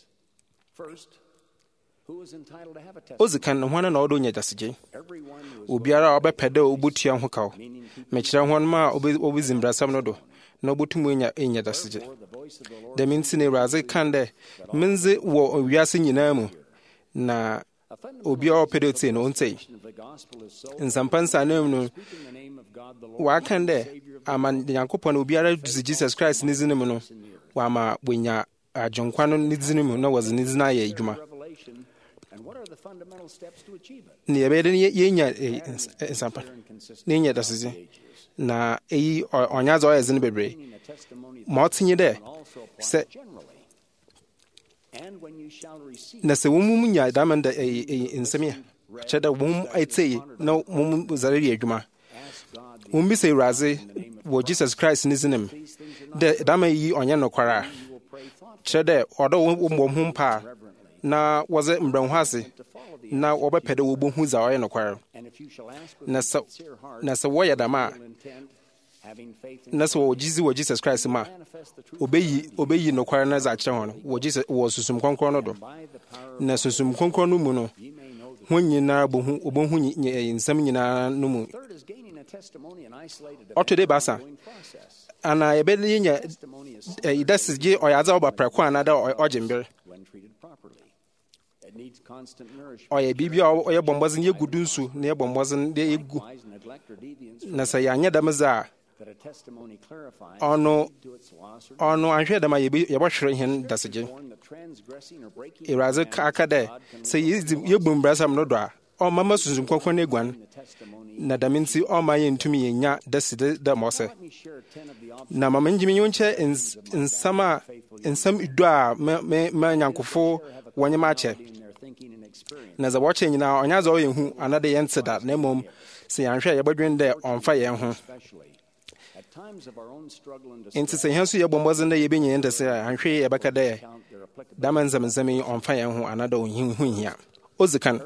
ozikan no hwan na ɔdɔ nya dasegye obiara a ɔbɛpɛ dɛ obotua ho kaw mekyerɛ hɔn ma a obezi mbrasam no do na obotum nya nya dasegye dɛm nti na Awurade kan dɛ menze wɔ wiase nyinaa mu na obiara ɔpɛ dɛ otie no ɔntie nsampa nsanam no wɔakan dɛ ama Nyankopɔn obiara dzi Jesus Christ ne dzin mu no wɔama wɔnya adwonkwa no ne dzin mu na wɔdze ne dzin ayɛ adwuma. Ne yɛbɛyɛ yɛnya nsampa ne yɛnya dasegye na eyi ɔnya dza ɔyɛ dze no bebree ma ɔtenye dɛ sɛ na sɛ wɔn mu nya dama da nsɛm yɛ kyerɛ dɛ wɔn ɛtei na wɔn zare yɛ adwuma wɔn bisa Awurade wɔ Jesus Christ ne dzin mu dɛ dama yi ɔnyɛ nokware a kyerɛ dɛ ɔdɔ wɔn ho mpa na wɔdze mbrɛnho ase na wɔbɛpɛ dɛ wɔbɛhu dza ɔyɛ nokware na sɛ na sɛ wɔyɛ dam a na sɛ wɔgyizi wɔ Jesus Christ ma obeyi obeyi nokware na dza akyerɛ hɔn wɔ Jesus wɔ susum kɔnkɔn no do na susum kɔnkɔn no mu no ho nyinaa bohu obohu nsɛm nyinaa no mu ɔtɔ de basa ana yɛbɛde yɛnya dasegye ɔyɛ adze a ɔba prɛko ana dɛ ɔgye mber ɔyɛ biribi a ɔyɛ bɔmmɔdzen yɛgu du nsu na yɛbɔ mmɔdzen de yɛgu na sɛ yɛanyɛ dɛm dze a ɔno ɔno anhwɛ dɛm a yɛbɛhwere hɛn dasegye. Awurade aka dɛ sɛ yɛbu mbrasam no do a ɔmma susum kɔnkɔn no aguan na dɛm nti ɔmma yɛntumi yɛnya dasede dɛ mɔsɛ na mama ngyimi yɛwo nkyɛ nsɛm a nsɛm du a ma nyankofo wɔnyɛ ma akyɛ na sɛ wɔkyɛ nyinaa ɔnyɛ dza ɔyɛ hu anaa dɛ yɛnte da na mmom sɛ yɛanhwɛ a yɛbɛdwen dɛ ɔmfa yɛn ho nti sɛ yɛn nso yɛbɔ mmɔdzen dɛ yɛbɛnya yɛn dɛsɛ a anhwɛ yɛbɛka dɛ dama nzɛmnzɛm yi ɔmfa yɛn ho anaa dɛ ɔnhi ho nhia. Odzi kan,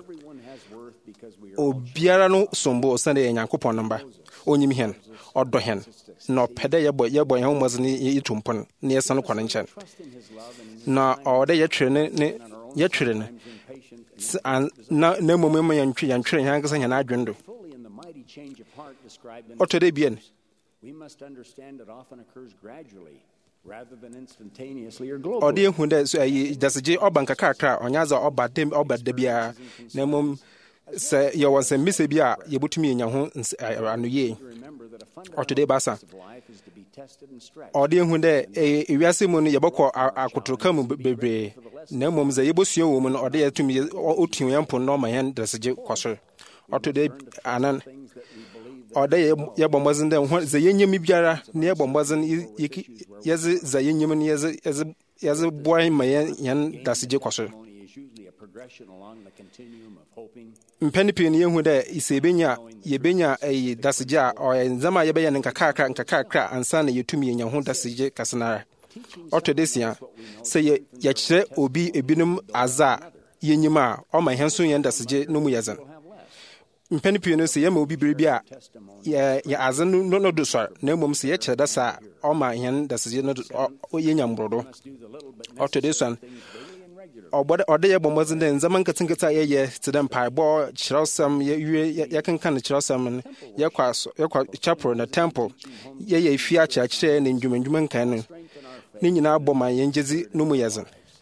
obiara no som bo ɔsiane dɛ yɛ Nyankopɔn no mba. Onyim hɛn, ɔdɔ hɛn, na ɔpɛ dɛ yɛbɔ yɛbɔ yɛn ho mmɔdzen yɛtu mpon na yɛsan kɔ ne nkyɛn. Na ɔwɔ dɛ yɛtwerɛ ne ne yɛtwerɛ ne na na mmom ma yɛntwe yɛntwerɛ yɛn ankasa yɛn adwene do. Ɔtɔ dɛ bien, ɔde ehu dɛ so ayi dasegye ɔba nkakrakra ɔnyɛ adze a ɔba dem ɔba da biara, na mmom sɛ yɛwɔ sɛ mbisa bi a yɛbɛtumi yɛnya ho anoyie. Ɔtɔ dɛ basa, ɔde ehu dɛ ewiase mu no yɛbɛkɔ akotoka mu bebree, na mmom sɛ yɛbɛsua wɔ mu no ɔde yɛtumi ɔtu yɛn pon na ɔma yɛn dasegye kɔ so. Ɔtɔ dɛ anan, ɔde yɛbɔ mmɔdzen dɛ sɛ yɛnyam biara na yɛbɔ mmɔdzen yɛdze sɛ yɛnyam no yɛdze yɛdze boa ma yɛn dasegye kɔ so. Mpɛn pii no yɛhu dɛ sɛ yɛbɛnya yɛbɛnya ayi dasegye a ɔyɛ ndzɛmba a yɛbɛyɛ no nkakrakra nkakrakra ansa na yɛtumi yɛnya ho dasegye kasenara. Ɔtɔ dɛ sia, sɛ yɛkyerɛ obi ebinom adze a yɛnyim a ɔma yɛn nso yɛn dasegye no mu yɛ dzen. Mpɛn pii no sɛ yɛma obi bere bi a yɛ adze no no do sɔr, na mmom sɛ yɛkyerɛ dɛ saa ɔma yɛn dasegye no yɛnya mborodo. Ɔtɔ dɛ suan, ɔde yɛbɔ mmɔdzen dɛ ndzɛmba nketenkete a yɛyɛ te dɛ mpaebɔ, kyerɛwsɛm, yɛwie yɛkenkan kyerɛwsɛm no, yɛkɔ chapel na temple, yɛyɛ efi akyerɛkyerɛ ne ndwumandwuma nkan no, ne nyinaa bɔ ma yɛn gyedzi no mu yɛ dzen.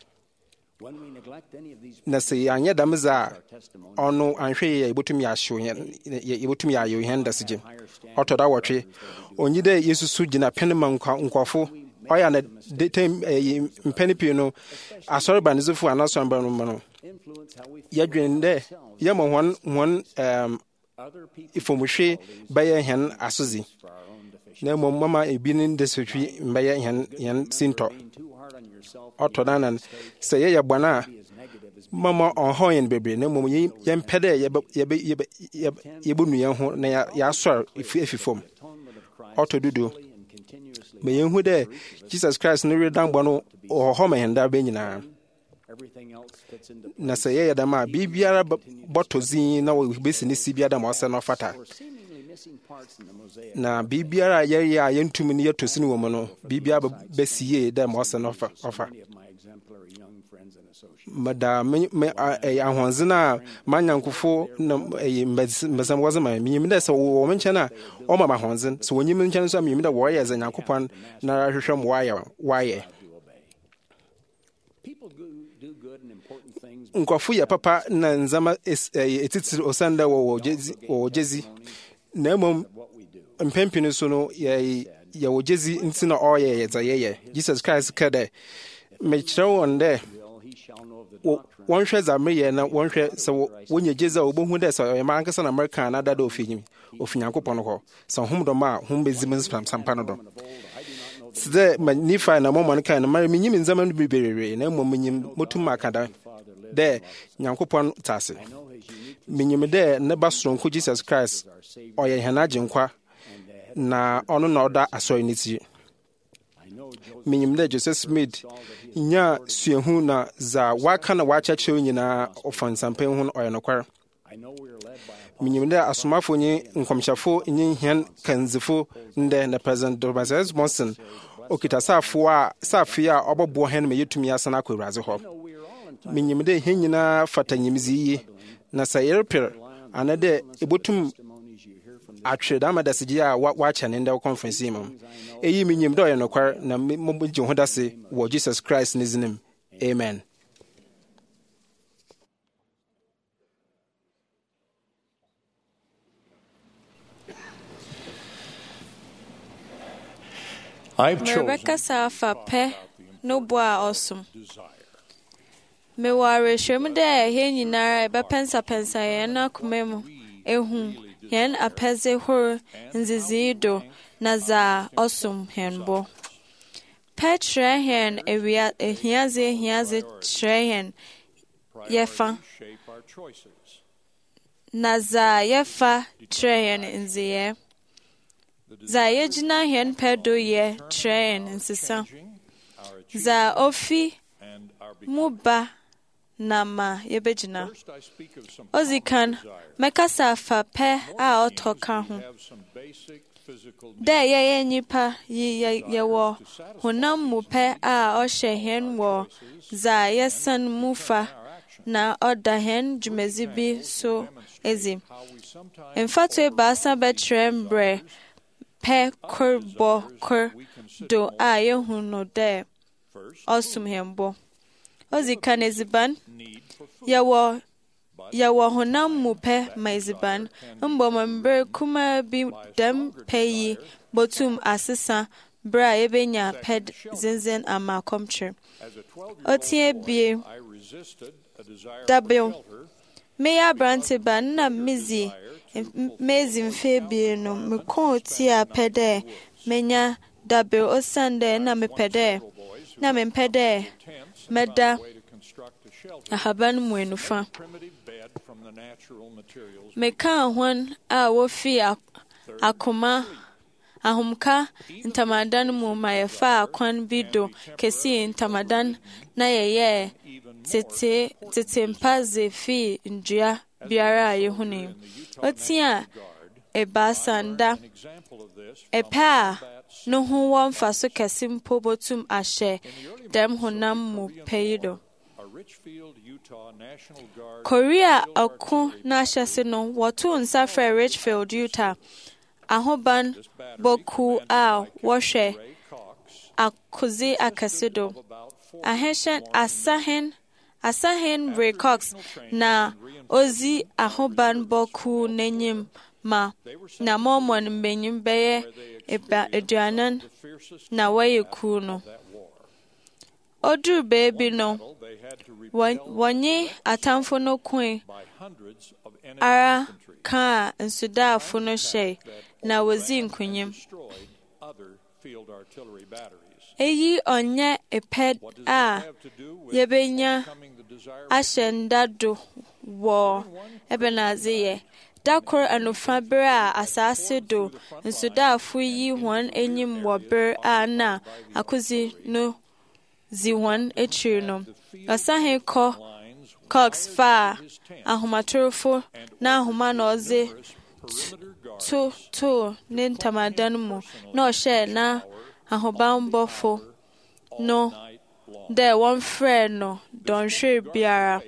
Na sɛ yɛanyɛ dɛm dze a ɔno anhwɛ yɛ yɛbɛtumi ahyew yɛn yɛbɛtumi ayɛ yɛn dasegye. Ɔtɔ da wɔtwe, onyi dɛ yesusu gyina pɛn ma nkwafo ɔyɛ na mpɛn pii no asɔrebanizifo anaa asɔreban no mu no yɛdwen dɛ yɛma wɔn wɔn ifomhwe bɛyɛ hɛn asodzi, na mmom mama ebi ne ndesotwi mbɛyɛ hɛn hɛn sintɔ. Ɔtɔ da nan, sɛ yɛyɛ bɔne a mama ɔnhɔ yɛn bebree, na mmom yɛmpɛ dɛ yɛbɛnu yɛn ho na yɛasɔre efi fam. Ɔtɔ dudu, ma yɛnhu dɛ Jesus Christ no redan bɔ no ɔhɔ ma yɛn da bɛ nyinaa. Na sɛ yɛyɛ dɛm a biribiara bɔtɔ zin na wɔbɛsi ne si biara dɛm ɔsɛ no ɔfata. Na biribiara a yɛyɛ a yɛntumi no yɛtɔ si no wɔ mu no biribiara bɛsi yie dɛm ɔsɛ no ɔfa. Mada ahoɔdzen a manyankofo na mbɛsɛm wɔdze ma menyim dɛ sɛ wɔwɔ me nkyɛn a ɔma ma ahoɔdzen, sɛ wɔnyim me nkyɛn nso a menyim dɛ wɔyɛ dze Nyankopɔn na hwehwɛ mo wɔayɛ. Nkwafo yɛ papa na ndzɛmba etitiri osiane dɛ wɔwɔ gyedzi, na mmom mpɛn pii no so no yɛwɔ gyedzi nti na ɔyɛ dza yɛyɛ. Jesus Christ ka dɛ, mekyerɛ wɔn dɛ wɔnhwɛ dza mereyɛ na wɔnhwɛ sɛ wɔnya gyedzi a wɔbɛhu dɛ sɛ ɔyɛ ma ankasa na mereka anaa da dɛ ofi nyim ofi Nyankopɔn hɔ. Sɛ ɔhom dɔm a hom bɛdzi me sampa no dɔ. Sɛ dɛ ma Nifa na mɔmɔ no kae no, mara menyim ndzɛmba no bebree, na mmom menyim motum maka da dɛ Nyankopɔn te ase. Menyim dɛ ne ba soronko Jesus Christ ɔyɛ hɛn agyenkwa, na ɔno na ɔda asɔre ne tie. Menyim dɛ Joseph Smith nya suahu na za waka na wakyerɛkyerɛ nyinaa ɔfa nsampɛn ho no ɔyɛ nokware. Menyim dɛ asomafo nye nkɔmhyɛfo nye hɛn kanzifo ndɛ na President Thomas S. Monson okita saafo a saafo a ɔbɛboa hɛn ma yɛtumi asan akɔ Awurade hɔ. Menyim dɛ hɛn nyinaa fata nyimdze yie, na sɛ yɛrepɛ ana dɛ ebotum atwerɛ dama dasegye a wakyɛ ne ndɛ conference yi mu. Eyi menyim dɛ ɔyɛ nokware na mogye ho dase wɔ Jesus Christ ne dzinim. Amen. Merebɛkasa afa pɛ no bo a ɔsom. Mewɔ awerɛhyɛmu dɛ yɛn nyinaa yɛbɛpɛnsapɛnsa yɛn akoma mu ehu yɛn apɛdze hor ndzedzii do na dza ɔsom hɛn bo. Pɛ kyerɛ hɛn ehiadze ehiadze kyerɛ hɛn yɛfa, na dza yɛfa kyerɛ hɛn ndzeyɛɛ. za yegyina hɛn pɛ do yɛ kyerɛ yɛn nsesa za ofi mu ba na ma yɛbɛgyina. Odzi kan, mɛkasa afa pɛ a ɔtɔ ka ho. Dɛ yɛyɛ nnipa yi yɛwɔ honam mu pɛ a ɔhyɛ hɛn wɔ za yɛsan mu fa na ɔda hɛn dwumadzi bi so edzi. Mfato ebaasa bɛkyerɛ mbrɛ pɛ kor bɔ kor do a yɛhu no dɛ ɔsom hɛn bɔ. Odzi kan edziban, yɛwɔ yɛwɔ honam mu pɛ ma edziban, mbom mber kumaa bi dɛm pɛ yi botum asesa bere a yɛbenya pɛ dzenzen ama akɔmkyere. Otie bie, dabew, meyɛ aberante ba na midzi mezi mfe ebien no, mekɔɔ tie a pɛ dɛ menya dabew osian dɛ na mepɛ dɛ na mempɛ dɛ mɛda ahaban mu enufa. Mekaa hɔn a wofi akoma ahomka ntamadan mu ma yɛfaa kwan bi do kɛsii ntamadan na yɛyɛɛ tete tete mpa dze fii ndua biara a yɛhunii. Otie a ebaasa nda, ɛpɛ a ne ho wɔ mfaso kɛse mpo botum ahyɛ dɛm honam mu pɛ yi do. Korea ɔko n'ahyɛse no wɔtoo nsa frɛ Richfield, Utah, ahoban boku a wɔhwɛ akodze akɛse do. Ahɛhyɛ asahen asahen Ray Cox na ozi ahoban boku n'enyim ma na Mormon mbenyin bɛyɛ aduanan na wɔyɛ kuu no. Odur beebi no, wɔnye atamfo no koe ara kaa nsudaafo no hyɛe na wodzi nkunyim. Eyi ɔnyɛ epɛ a yɛbenya ahyɛ nda do wɔ Ebenezer yɛ. Da kor anofa bere a asase do nsudaafo yi hɔn enyim wɔ bere a na akodzi no zi hɔn ekyir no. Ɔsahen kɔ Cox faa ahomatorofo na ahoma na ɔdze to to ne ntamadan mu na ɔhyɛɛ na ahobanbɔfo no dɛ wɔmfrɛ no dɔnhwer biara.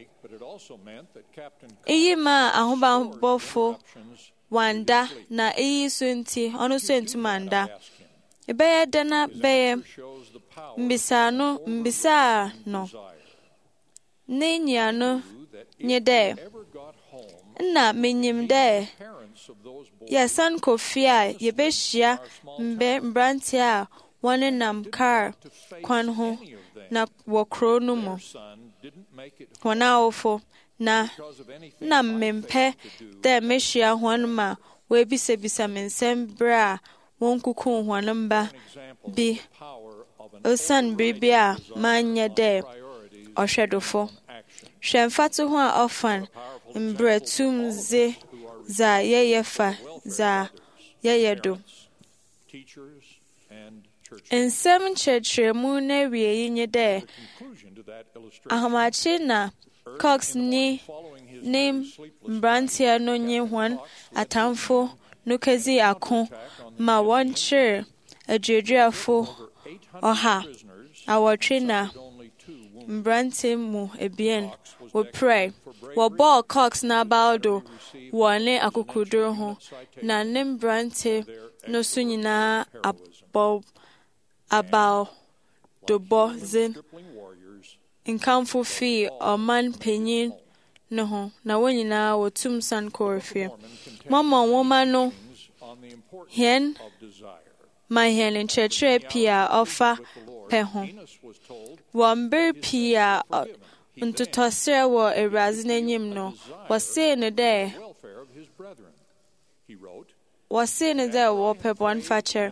Eyi maa ahobanbɔfo wanda na eyi so nti ɔno so ntum anda. Ebɛyɛ dɛ na bɛyɛ mbisa no mbisa no ne nyia no nye dɛ na menyim dɛ yɛsan kɔ fie a yɛbɛhyia mbrante a wɔnenam kaa kwan ho na wɔ kurow no mu, hɔn awofo, na na mempɛ dɛ mehyia hɔn ma woebisabisa me nsɛm bere a wonkukum hɔn mba bi osian biribi a manyɛ dɛ ɔhwɛdofo. Hwɛ mfato ho a ɔfan mbrɛ tum dze dza yɛyɛ fa dza yɛyɛ do. Nsɛm nkyerɛkyerɛmu no awiei nye dɛ ahomakye na Cox ne ne mbranteɛ no nye hɔn atamfo no kedzi ako ma wɔnkyere aduaduafo ɔha awɔtwe na mbrante mu ebien wɔprɛ. Wɔbɔɔ Cox n'abaw do wɔ ne akokoduro ho, na ne mbrante no so nyinaa abɔ abaw dobɔ dze nkamfo fii ɔman panyin no ho, na wɔn nyinaa wɔtum san kɔɔ fie. Mormon nwoma no hɛn ma hɛn nkyerɛkyerɛ pii a ɔfa pɛ ho. Wɔ mber pii a ntotɔsrɛ wɔ Awurade n'enyim no, wɔsee no dɛ wɔsee no dɛ wɔpɛ bɔnfakyɛ.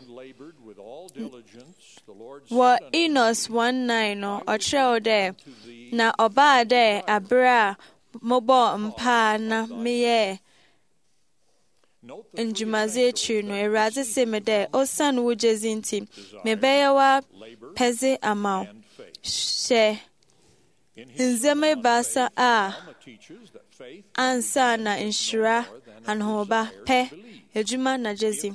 Wɔ Enos one nine no, ɔkyerɛw dɛ na ɔbaa dɛ abere a mobɔɔ mpaa na meyɛɛ njumazi ekyiri no Awurade se me dɛ osiane wo gyezi nti mebɛyɛ wa pɛze ama wo. Hyɛ nzɛma ebaasa a ansa na nhyira anohoba pɛ adwuma na gyezi.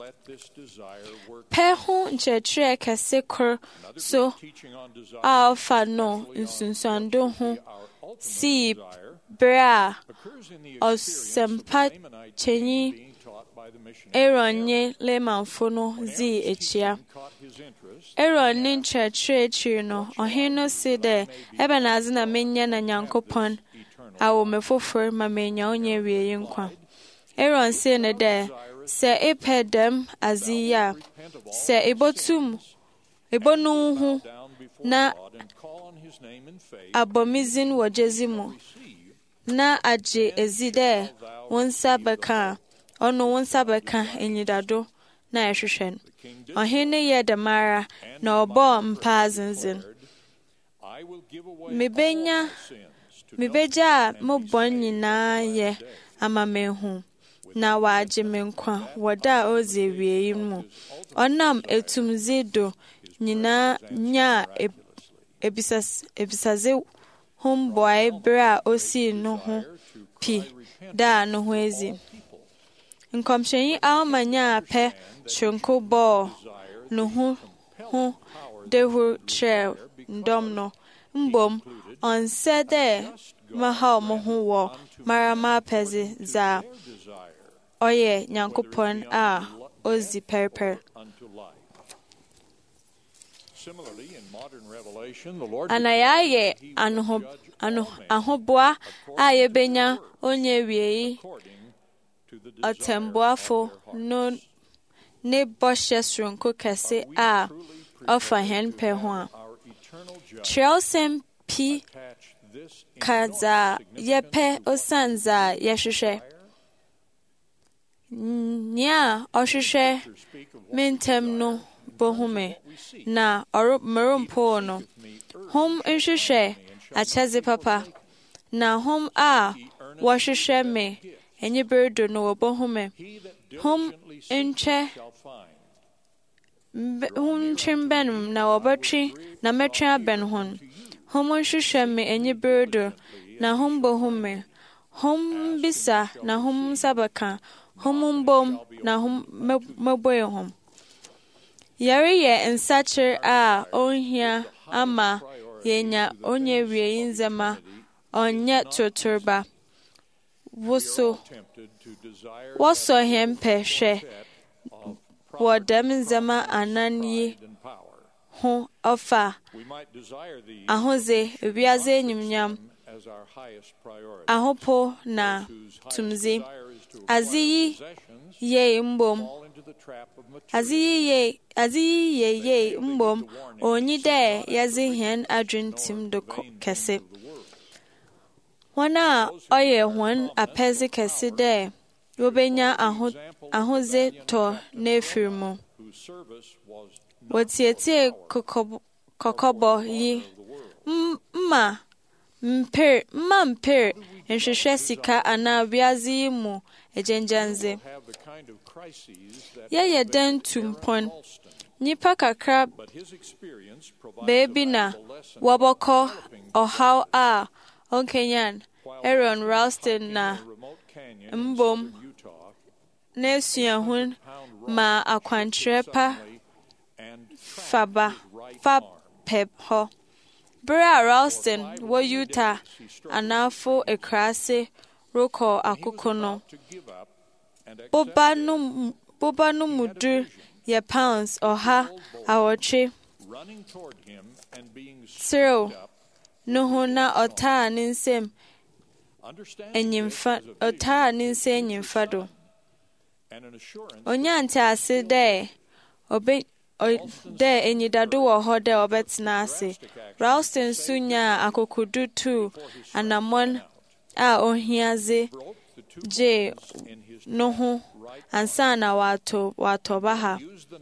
Pɛ ho nkyerɛkyerɛ kɛse kor so a ɔfa no nsunsuando ho sii bere a ɔsɛmpa kyɛnyi Aaron nye Lemanfo no zii ekyia. Aaron ne nkyerɛkyerɛ ekyiri no, ɔhene no se dɛ ɛbɛnaadze na menyɛ na Nyankopɔn awo me fofor ma menya onye wiei nkwa. Aaron se ne dɛ sɛ epɛ dɛm adze yi a, sɛ ebotum ebonu ho na abɔmizin wɔ gyezi mu na agye ezi dɛ wo nsa bɛka a, ɔno wo nsa bɛka enyidado na ɛhwehwɛ no. Ɔhene yɛ dɛm ara na ɔbɔɔ mpaa zenzen. Mebenya mebegya a mo bɔn nyinaa yɛ ama mehu na wagye me nkwa wɔ da a odzi awiei mu. Ɔnam etumzi do nyinaa nya a ebisaze ho mboae bere a osii no ho pi da no ho ezi. Nkɔmhyɛnyi Alma nya pɛ kyerɛnko bɔɔ no ho ho dehu kyerɛ ndɔm no. Mbom, ɔnsɛ dɛ mahaw mo ho wɔ marama pɛze dza ɔyɛ Nyankopɔn a ozi pɛrpɛr. Anayɛ ahoboa a yɛbenya onye wiei ɔtɛmboafo no ne bɔhyɛ soronko kɛse a ɔfa hɛn pɛ ho a. Kyerɛwsɛm pi ka dza yɛpɛ osiane dza yɛhwehwɛ. Nea ɔhwehwɛ me ntɛm no bohu me, na merempo no. Hom nhwehwɛ akyɛdze papa, na hom a wɔhwehwɛ me enyiberdo no wɔbohu me. Hom ntwɛ hom ntwe bɛn na wɔbɛtwe na mɛtwe abɛn hon. Hom nhwehwɛ me enyiberdo na hom bohu me. Hom bisa na hom nsa bɛka. Hom mbom na hom mɛbɔe hom. Yɛre yɛ nsakyer a onhia ama yenya onye wiei nzɛma ɔnyɛ tortorba. Woso wɔsɔ hɛn pɛ hwɛ wɔ dɛm nzɛma anan yi ho ɔfa ahoze, ewiase enyimnyam, ahopo na tumzi. Adze yi yɛ mbom Adze yi yɛ yɛ mbom onyi dɛ yɛdze hɛn adwentim do kɛse. Wɔn a ɔyɛ hɔn apɛdze kɛse dɛ wobenya ahodze tɔ n'efir mu. Wɔtietie kɔkɔbɔ yi mma mper mma mper nhwehwɛ sika anaa wiadze yi mu egyengyandze. Yɛyɛ dɛn tu mpɔn. Nnipa kakra beebi na wɔbɔkɔ ɔhaw a ɔnkenyan Aaron Ralston na mbom n'esua ho ma akwankyerɛ pa faba fa pɛ hɔ. Bere a Ralston wɔ Utah anafo ekraase rokɔ akoko no, boba no boba no mudur yɛ pounds ɔha awɔtwe. Serew no ho na ɔtaa ne nsɛm enyimfa ɔtaa ne nsɛm enyimfa do. Onya ntease dɛ obe dɛ enyidado wɔ hɔ dɛ ɔbɛtena ase. Ralston nso nyaa akokodu tu anammɔn a ohiadze gye no ho ansa na wato wato ba ha.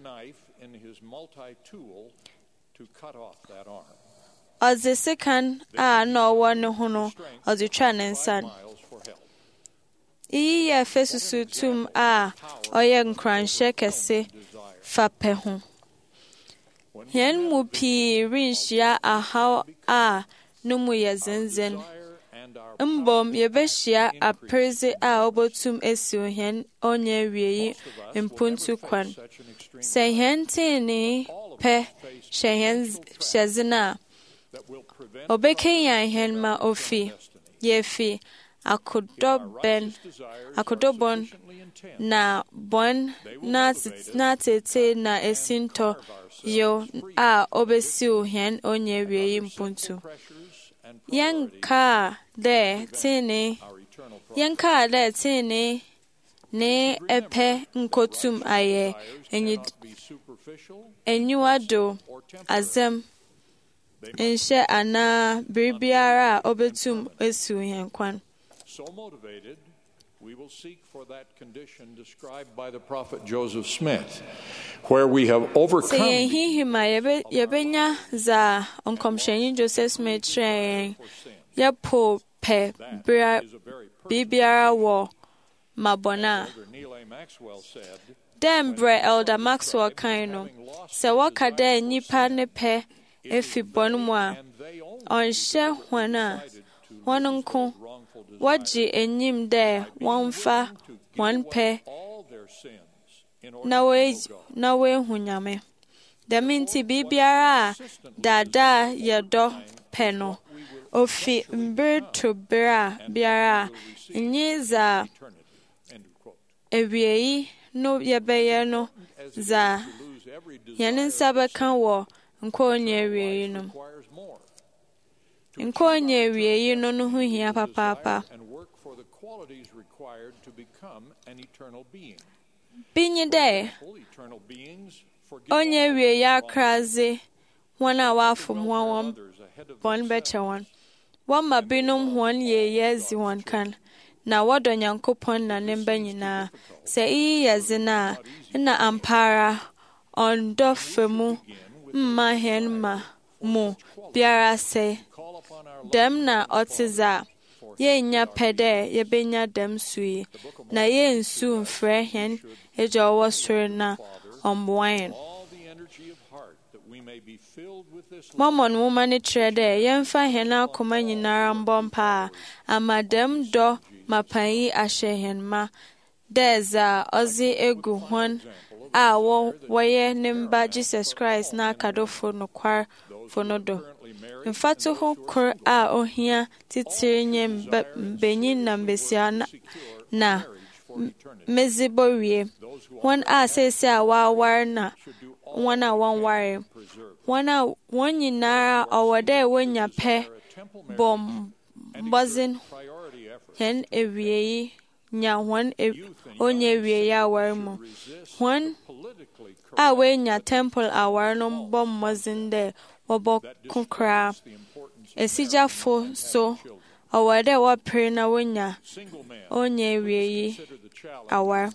Ɔdze sekan a na ɔwɔ ne ho no ɔdze twa ne nsa. iyi yɛ fɛ susutum a ɔyɛ nkranhyɛ kɛse fa pɛ ho. Yɛn mu pii renhyia ahaw a no mu yɛ zenzen. Mbom yɛbɛhyia apereze a obotum esiw hɛn ɔnyɛ wieyi mpuntu kwan. Sɛ hɛn teenee pɛ hyɛ hɛn hyɛdzen a, obɛkenyan hɛn ma ofi yɛfi akodɔbɛn akodɔbɔn na bɔn na tete na esintɔ yo a obesiw hɛn ɔnyɛ wieyi mpuntu. Yɛnkaa dɛ teenee yɛnkaa dɛ teenee ne ɛpɛ nkotum ayɛ enyiwado azɛm nhyɛ anaa biribiara a obetum esiw hɛn kwan. So motivated, we will seek for that condition described by the prophet Joseph Smith, where we have overcome. Sɛ yɛnhihim a yɛbɛnya dza nkɔmhyɛnyi Joseph Smith kyerɛ yɛn, yɛpo pɛ biribiara wɔ mabɔne a. Dɛ mbrɛ Elder Maxwell kae no, sɛ wɔka dɛ nnipa ne pɛ efi bɔne mu a, ɔnhyɛ hɔn a hɔn nko wɔgye enyim dɛ wɔmfa wɔn pɛ na woehu Nyame. Dɛm nti biribiara a daadaa yɛdɔ pɛ no, ofi mber to ber a biara a nye dza ewieyi no yɛbɛyɛ no dza yɛn nsa bɛka wɔ nkɔɔnyɛ awieyi no. Nkɔɔnyɛ awieyi no no ho hia papaapa. Bi nye dɛ ɔnyɛ awieyi akradze wɔn a wɔafom wɔn wɔn bɔn bɛkyɛ wɔn. Wɔma binom hɔn yɛyɛ dzi wɔn kan, na wɔdɔ Nyankopɔn na ne mba nyinaa. Sɛ iyi yɛ dze no a, na ampara ɔndɔ fa mu mma hɛn ma mu biara sɛ. Dɛm na ɔte dza yɛnnya pɛ dɛ yɛbɛnya dɛm so yi, na yɛnsu mfrɛ hɛn Agya a ɔwɔ soro na ɔmmoa yɛn. Mormon nwoma no kyerɛ dɛ yɛmfa hɛn akoma nyinara mbɔ mpaa ama dɛm dɔ mapanyi ahyɛ hɛn ma, dɛ dza ɔdze egu hɔn a wɔyɛ ne mba Jesus Christ na akadɔfo nokwarfo no do. Mfatoho ho kor a ohia titiri nye mbenyin na mbesia na mezibɔ wie. Wɔn a sese a wɔaware na wɔn a wɔnware. Wɔn a wɔn nyinaa ɔwɔ dɛ wonya pɛ bɔ mbɔdzen hɛn awieyi nya wɔn onye awieyi aware mu. Wɔn a woenya temple aware no bɔ mmɔdzen dɛ wɔbɔ kokraa. Esigyafo so ɔwɔ dɛ wɔpere na wonya onye awieyi aware.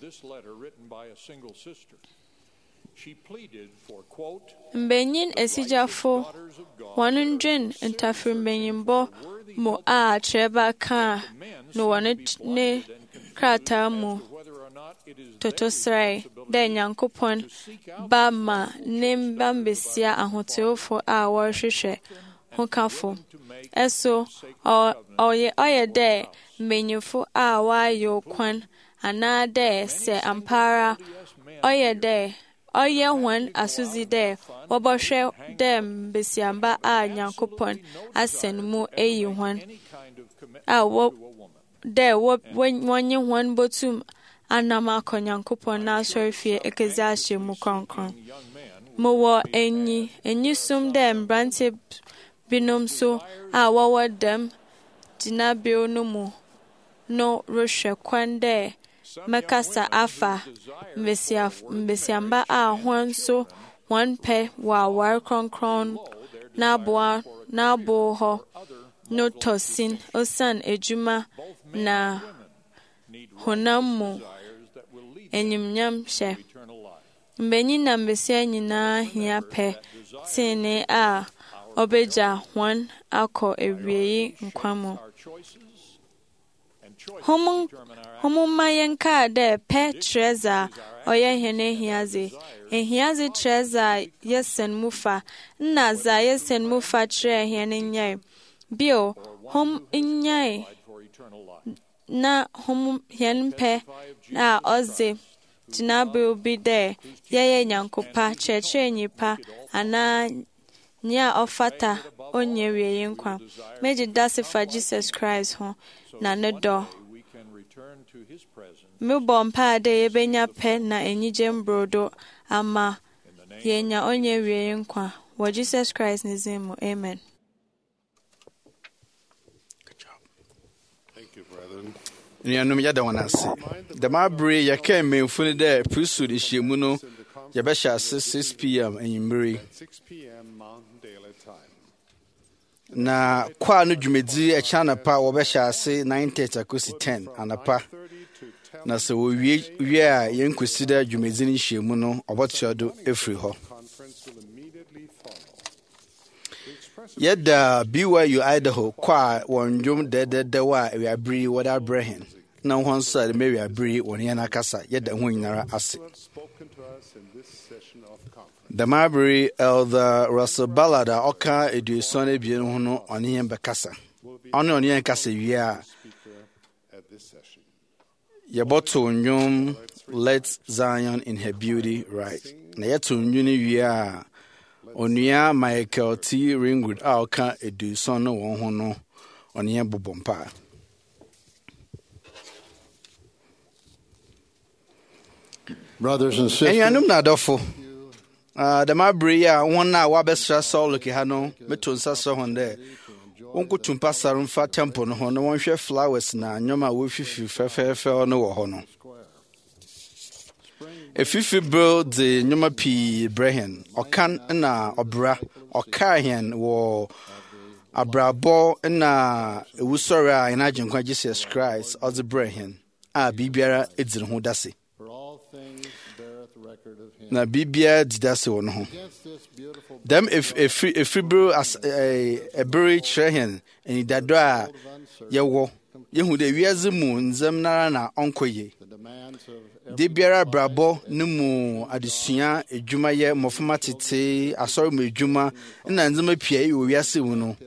Mbenyin esigyafo wɔn ndwen ntafrimbenyinbɔ mu a akyerɛba kaa no wɔn ne krataa mu totosrɛ dɛ Nyankopɔn ba ma ne mba mbesia ahoteofo a wɔrehwehwɛ ho kafo. Ɛso ɔyɛ dɛ mbenyinfo a wɔayɛ kwan anaa dɛ sɛ ampara ɔyɛ dɛ ɔyɛ hɔn asodzi dɛ wɔbɛhwɛ dɛ mbesiamba a Nyankopɔn asɛn mu eyi hɔn a dɛ wɔnye hɔn botum anam akɔ Nyankopɔn n'asɔrefie ekezi ahyɛ mu kronkron. Mowɔ enyi enyisum dɛ mbrante binom so a wɔwɔ dɛm gyinabea no mu no rehwɛ kwan dɛ mɛkasa afa mbesiamba a hɔn nso wɔn pɛ wɔ aware kronkron n'aboa n'abo hɔ no tɔsin osian edwuma na honam mu enyimnyam hyɛ. Mbenyin na mbesia nyinaa hia pɛ tene a ɔbɛgya hɔn akɔ awieyi nkwa mu. homuma yenka de pe treza oye hene hiazi ehiazi treza yesen mufa na za yesen mufa tre hene nyai bio hom nyai na hom hien pe na oze tinabu bi de yeye nyankopa cheche nyipa ana nya ofata onye wiye nkwa meji dasifa Jesus Christ ho na ne do Mubo mpa de yebenya pe na enyije mbrodo ama yenya onye wiye nkwa wa Jesus Christ nizimo. Amen. Thank you, brethren. Nyanum yada wanase. The mabri yake memfuni de priesthood ishiemu no yabesha six p.m. enyimiri. six p.m. Mountain Daylight Time. Na kwa no dwumedi e chana pa wobesha ase nine thirty akosi ten anapa. Na se wo wie wie a yenkosi da dwumedi ni hyiemu no obotuado efri ho. Yada B Y U Idaho kwa wonjum dedede wa we abri wada brehen. Na hon side me we abri won yana kasa yada ho nyinara ase. The Marbury Elder Russell Ballada oka eduson ebien ho no oni yen bekasa. Oni oni yen kasa wi a Yaboto nyum let Zion in her beauty right. Na yeto nyuni wi a Onia Michael T. Ringwood Alka eduson no won ho no oni yen bobompa. Brothers and sisters, enyanum na adofo ah the Marbury a won na wa besra Saul ke ha no meto nsa so hon de wonko tumpa sarumfa temple no ho no wonhwe flowers na nyoma wo fifi fefefe no wo ho no efifi build the nyoma pi brehen okan na obra okahen wo abrabo na ewusori a ina jinkwa Jesus Christ of the brehen a bibiara edzir ho dase na bibia didase won ho dem if if if bro as a a bro trehen and dado a yewo yehu de wiaze mu nzem nara na onkoye de biara brabo nemu adesua edwuma ye mofoma tete asori mu edwuma na nzema pia yi wiase wu no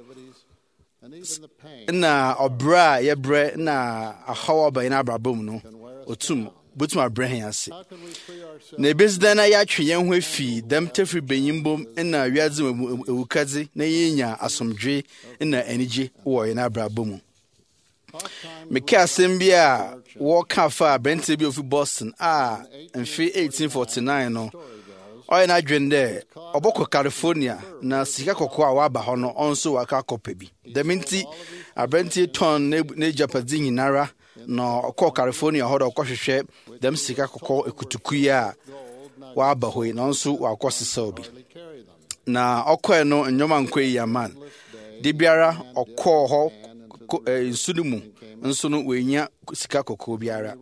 na obra ye bre na ahawa ba ina brabo mu no otum butum abraham ase na ebezida na ya twe yen ho afi dem tefri benyimbom na wiaze ewukaze na yenya asomdwe na anije wo ye na brabo mu meka asem bia wo ka fa brente bi ofi Boston a mfe eighteen forty-nine no oye na dwende oboko California na sika kokko a waba ho no onso waka kopa bi deminti abrente ton ne Japadi nyinara no okọ California hodo okọhwehwe dem sika kokọ ekutukuya wa bahoi no nso wa kwosisa obi na okọ no nyoma nkwe ya man de biara okọ ho nsunumu nso no wenya sika kokọ biara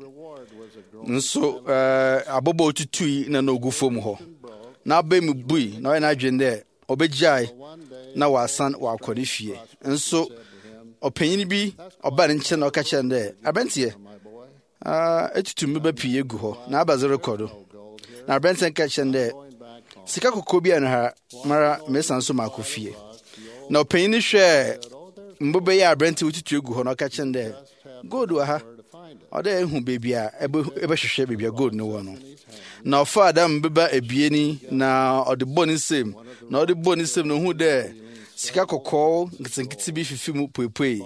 nso abobo otutui na no gufom ho na ba mu bui na na dwende obejai na wasan wa akodifie nso opanyini bi oba ne nche na okache nde abentie ah etutu mba pie gu ho na abaze record na abentie nkache nde sika kokko bia na ha mara mesan so makofie na opanyini hwe mbobe ya abentie etutu egu ho na okache nde gold wa ha oda ehu bebia ebe ebe hwehwe bebia gold no wo no na ofa adam mbeba ebieni na ode boni sem na ode boni sem no hu de sika kokko nkitinkiti bi fifi mu puepue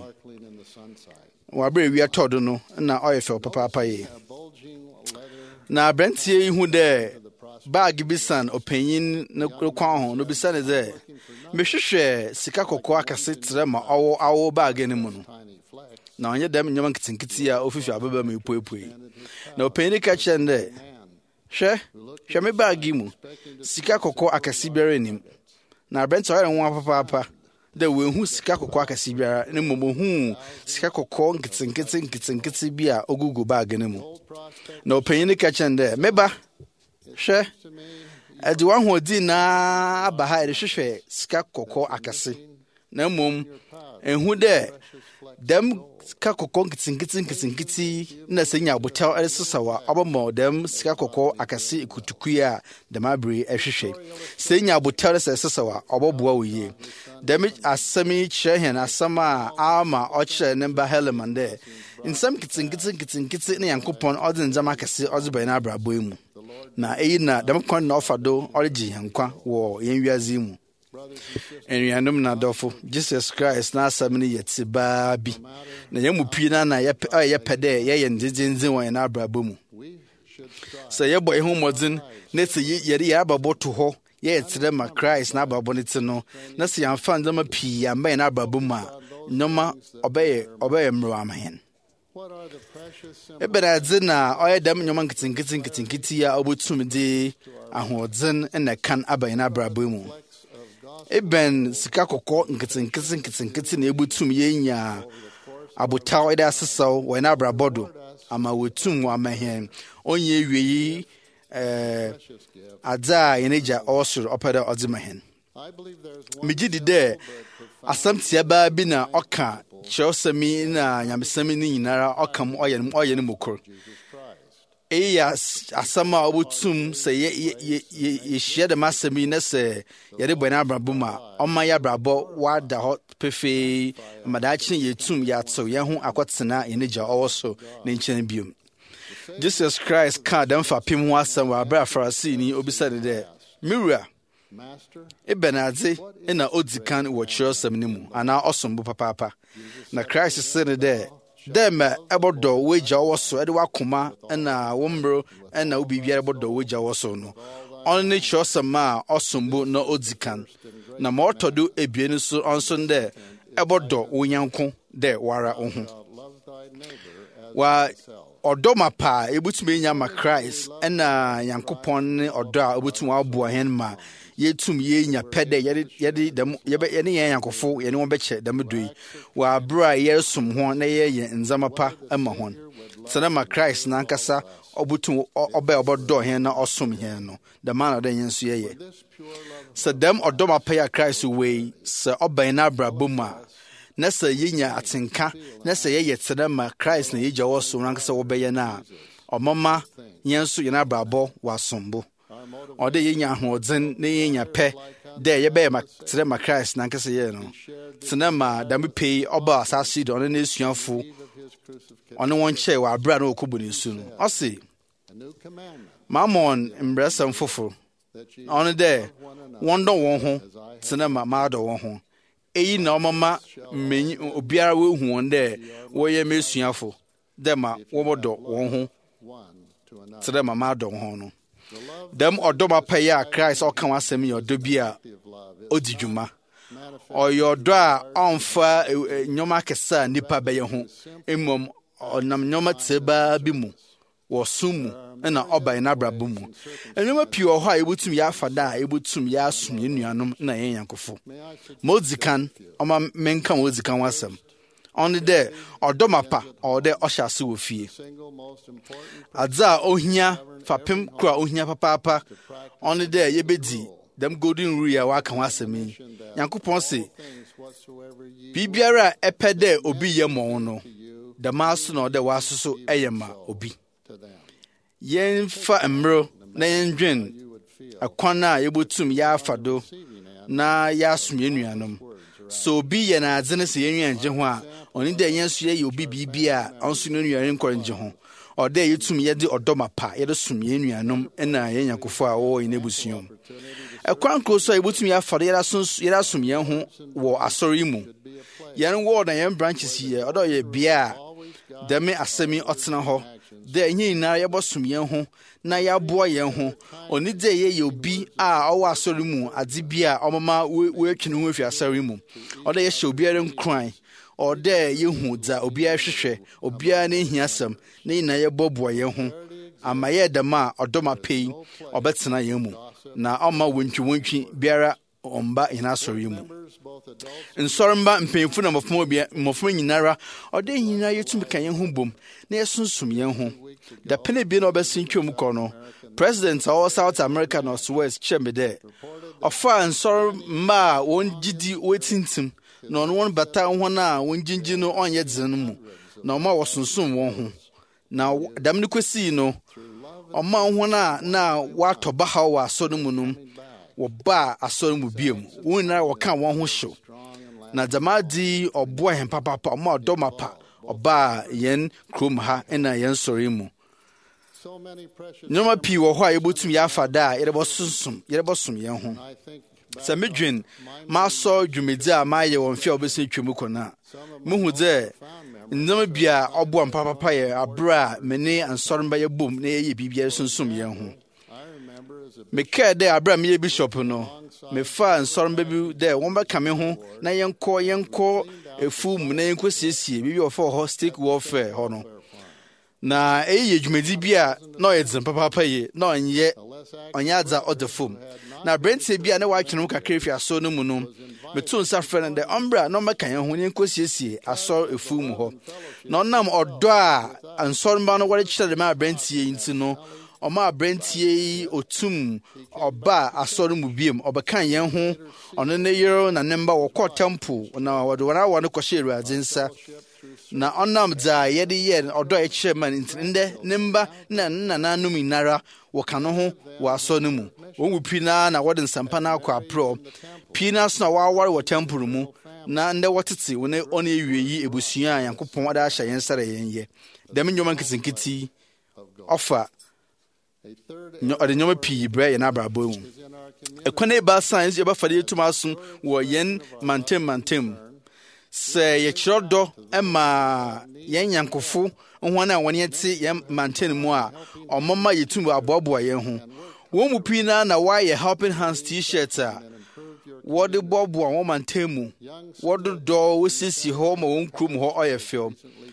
wa bre wi atodo no na oyefe papa papa ye na brentie ihu de bag bi san opanyin na kwa ho no bi san de mehwehwe sika kokko akase tre ma awo awo bag ni mu no na onye dem nyama nkitinkiti a ofifi ababa mu puepue na opanyin ka chende hwe hwe me bag mu sika kokko akase biara nim na brent oil nwa papa papa de we hu sika kokko akasi biara ne momo hu sika kokko nkitinkiti nkitinkiti bia ogugu bag ne mu na opanyin ka chende meba hwe adi wan hodi na aba ha ire hwehwe sika kokko akasi na mom and who there? Them Skakoko Kitzinkitzinkitzinkitzi, Nasina Butel El Sawa, Abamo, them Skakoko, Akasi, Kutukuya, the Mabri, Eshishe. Senya Butel Sawa, Obo ye. Damage as semi Chehan, as Sama, Arma, Ocha, and Nemba Heleman there. In some Kitzinkitzinkitzi and coupon, other than Zamakasi, Ozbanabra Buimu. Na Aina, Demcon Nofado, Origi, and Qua, war, Yenyazimu. And we are not awful. Jesus Christ, now seventy yet, baby. The young Pina, I yapade, yea, and Dizinzo and Abra Boom. Say, your boy home wasn't, let's say, yet, Abba to ho, yet, them a Christ, Naba Bonitano, Nasi, and found them a pea, and bay Abra Buma, no ma, obey, obey, Mramahan. But I did now, I damn your monkeys and getting getting kitty, I would soon be a hodzin and a can Abba in Abra Boom. Eben Sikako nkitsin kitsin kitsin kitsin ebutum yenya abotaw ida sesaw when abra bodo ama wetum wa mahen onye wiyi eh adza yeneja osur opeda odzimahen migidi de asamtia ba bi na oka chosemi na nyamesemi ni nyinara okam oyen oyen mukor eya asama obutum se ye ye ye share the masemi na se ye de bwana brabuma oma ya brabo wada hot pefe madachi yetum ya tso ye hu akwatena eneja owoso ne nchen biom Jesus Christ ka dem fa pim ho asam wa bra farasi ni obisa de de mirror ebenaze ina odzikan wo chirosam ni mu ana osombo papa na Christ said de dem ebodo weja woso ede wakoma na wombro na obibia ebodo weja woso no on ne chosama osombo na odzikan na motodo ebienu so onso nde ebodo wonyanko de wara ohu wa odoma pa ebutumi nya ma Christ na yankopon ne odo a ebutumi abu ahen ma yetum ye nya pede yede yede dem yebe ye ne yankofo ye ne won beche dem doi wa bra yesum ho na ye ye nzama pa ama hon sana ma Christ na nkasa obutum obe obodo hen na osum hen no the man of yensu ye ye so dem odoma pa ya Christ we so oban na bra boma na se yenya atenka na se ye yetsena ma Christ na yeja woso na nkasa obeye na omama yensu ye na brabo wasombo ode yenya hozen na yenya pe de ye be ma tere ma Christ na nkasa ye no tena ma da me pay oba asasi do ne nesuafo ono won che wa bra na okobu ne su no o se mamon embrasam fofo ono de won do won ho tena ma ma do won ho eyi na omama menyi obiara we hu won de wo ye mesuafo de ma wo bodo won ho tena ma ma do ho no dem odoma paya Christ o kan wasem ye odo bia odidwuma oyodo a onfa nyoma kesa nipa be ye ho emom onam nyoma tseba bi mu wo sumu na oban na brabo mu enyoma pii o ho a ebutum ya afada a ebutum ya asum enuanom na yen yankofo modzikan oma menka modzikan wasem on the odoma pa or de oshase wo fie adza ohia fapem kura ohia papa papa on the yebedi dem golden rule ya waka wasemi yankopon se bibiara epede obi yemo no the maso no de wasuso eyema obi yen fa emro na yen dwen akwana yebotum ya afado na ya sumyenuanom so bi ye na adze ne se yenuanje ho a oni de yensu ye obi bibia onso no nuare nkoranje ho ode yetum ye de odoma pa ye de sumyenuanom na yenyakofo a wo inebusuom ekwan kroso a yebotum ya afado ye sunsu ye sumye ho wo asori mu yen wo na yen branches ye odo ye bia de me asemi otena ho de nyi na ye bosum yen ho na ya boa yen ho oni de ye obi a owa asori mu ade bia omama we twene ho afi asori mu ode ye hye obi are nkran ode ye hu dza obi a hwehwe obi a na hiasam na ina ye boboa yen ho ama ye de ma odoma pei obetena yen mu na oma wontwi wontwi biara omba ina asori mu nsormba mpemfu na mofmo bia mofmo nyinara ode nyina yetum kan yen ho bom na yesunsum yen ho da pene bi na obesin twom kono president of South America no West chemede ofa nsormba won gidi wetintim na ɔno wɔn bata wɔn a wɔn gyingyi no ɔnyɛ dzen no mu na ɔma wɔsonsom wɔn ho na dɛm ne kwesii no ɔma wɔn a na wɔatɔ bahaw wɔ asɔre mu no wɔbaa asɔre mu biem wɔn nyinaa wɔka wɔn ho hyew na Zamadi ɔboa hɛn papapa ɔma ɔdɔ mapa ɔbaa yɛn kurom ha ɛna yɛn sɔre mu nneɛma pii wɔ hɔ a yɛbɛtum yɛafa da a yɛrebɛsosom yɛrebɛsom yɛn ho sɛ medwen maasɔ dwumadi a maayɛ wɔn mfe a wɔbɛsɛ twam kɔ no a mehu dɛ nneɛma bi a ɔboa mpapapa yɛ aberɛ a me ne ansɔre mbɛyɛ bom na yɛyɛ biribiara sonsom yɛn ho mekae dɛ aberɛ a meyɛ bishop no mefaa nsɔre mba bi dɛ wɔmbɛka me ho na yɛnkɔ yɛnkɔ efu mu na yɛnkɔ siesie biribi a wɔfa hɔ stick warfare hɔ no na ɛyɛ yɛ dwumadi bi a na ɔyɛ dzen papapa yie na ɔnyɛ ɔnyɛ adza ɔda fam na aberanteɛ bi a na watwe no kakra fi asɔre no mu no meto nsa frɛ no dɛ ɔmbra na ɔmmɛka yɛn ho na yɛnkɔ siesie asɔre efu mu hɔ na ɔnam ɔdɔ a ansɔre mba no wɔrekyerɛ dɛm aberanteɛ yi nti no ɔma aberanteɛ yi otum ɔba asɔre mu biem ɔbɛka yɛn ho ɔno ne yere na ne mba wɔkɔ temple na wɔde wɔn awɔ no kɔhyɛ Awurade nsa na ɔnam dza yɛde yɛ ɔdɔ a ɛkyerɛ ma nti ndɛ ne mba na nananom nyinara wɔka no ho wɔ asɔre no mu wɔn mu pii naa na wɔde nsampa no akɔ aprɔ pii naa so na wɔaware wɔ temple mu na ndɛ wɔtete wɔn ɔne ewie yi ebusua a Nyankopɔn ɔde ahyɛ yɛn nsa yɛn yɛ dɛm nnwoma nketenkete ɔfa ɔde nnwoma pii brɛ yɛn abrabɔ mu ɛkwan eba science yɛbɛfa de yɛtum asom wɔ yɛn mantam mantam sɛ yɛkyerɛ dɔ ɛma yɛn nyankofo wɔn a wɔn yɛte yɛn mantam mu a ɔmama yɛtum aboaboa yɛn ho wɔn mu pii na na wɔayɛ helping hands t-shirt a wɔde boaboa wɔn mantam mu wɔde dɔ wɔsiesie hɔ ma wɔn kurom hɔ ɔyɛ fɛw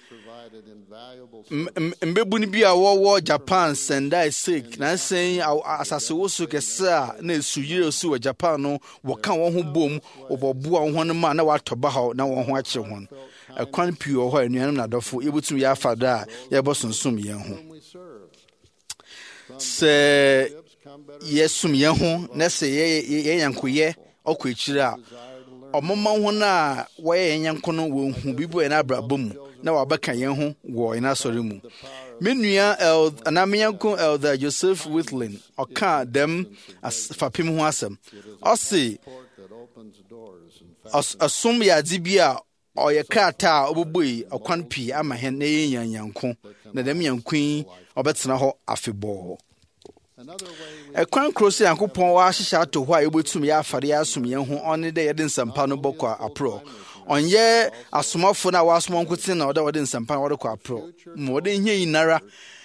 mbɛbuni bi a wɔwɔ Japan Sendai Sek na sɛn asase woso kɛse a na esu yire osu wɔ Japan no wɔka wɔn ho bom wɔbɔboa wɔn ma na watɔ ba ha na wɔn ho akyerɛ wɔn ɛkwan pii wɔ hɔ anuanom na dɔfo yɛbɛtum yɛ afa da a yɛbɔ sonsom yɛn ho sɛ yɛsom yɛn ho na sɛ yɛ yankoyɛ ɔkɔ akyire a ɔmoma wɔn a wɔyɛ yɛn yanko no wɔn hu bibi wɔ yɛn abrabɔ mu na wabɛka yɛn ho wɔ yɛn asɔre mu me nua anaa me yanko Elder Joseph Whitlin ɔka dɛm fapem ho asɛm ɔse ɔsom yɛ adze bi a ɔyɛ krataa a ɔbɛbɔi ɔkwan pii ama hɛn na yɛn yanyanko na dɛm yanko yi ɔbɛtena hɔ afebɔɔ ɛkwan koro sɛ Nyankopɔn wɔahyehyɛ ato hɔ a yɛbɛtum yɛ afare yɛ asom yɛn ho ɔne dɛ yɛde nsampa no bɔkɔ aprɔ ɔnyɛ asomafo na wɔasoma nkote na ɔda wɔde nsampa wɔde kɔ aprɔ ma wɔde nyɛ yinara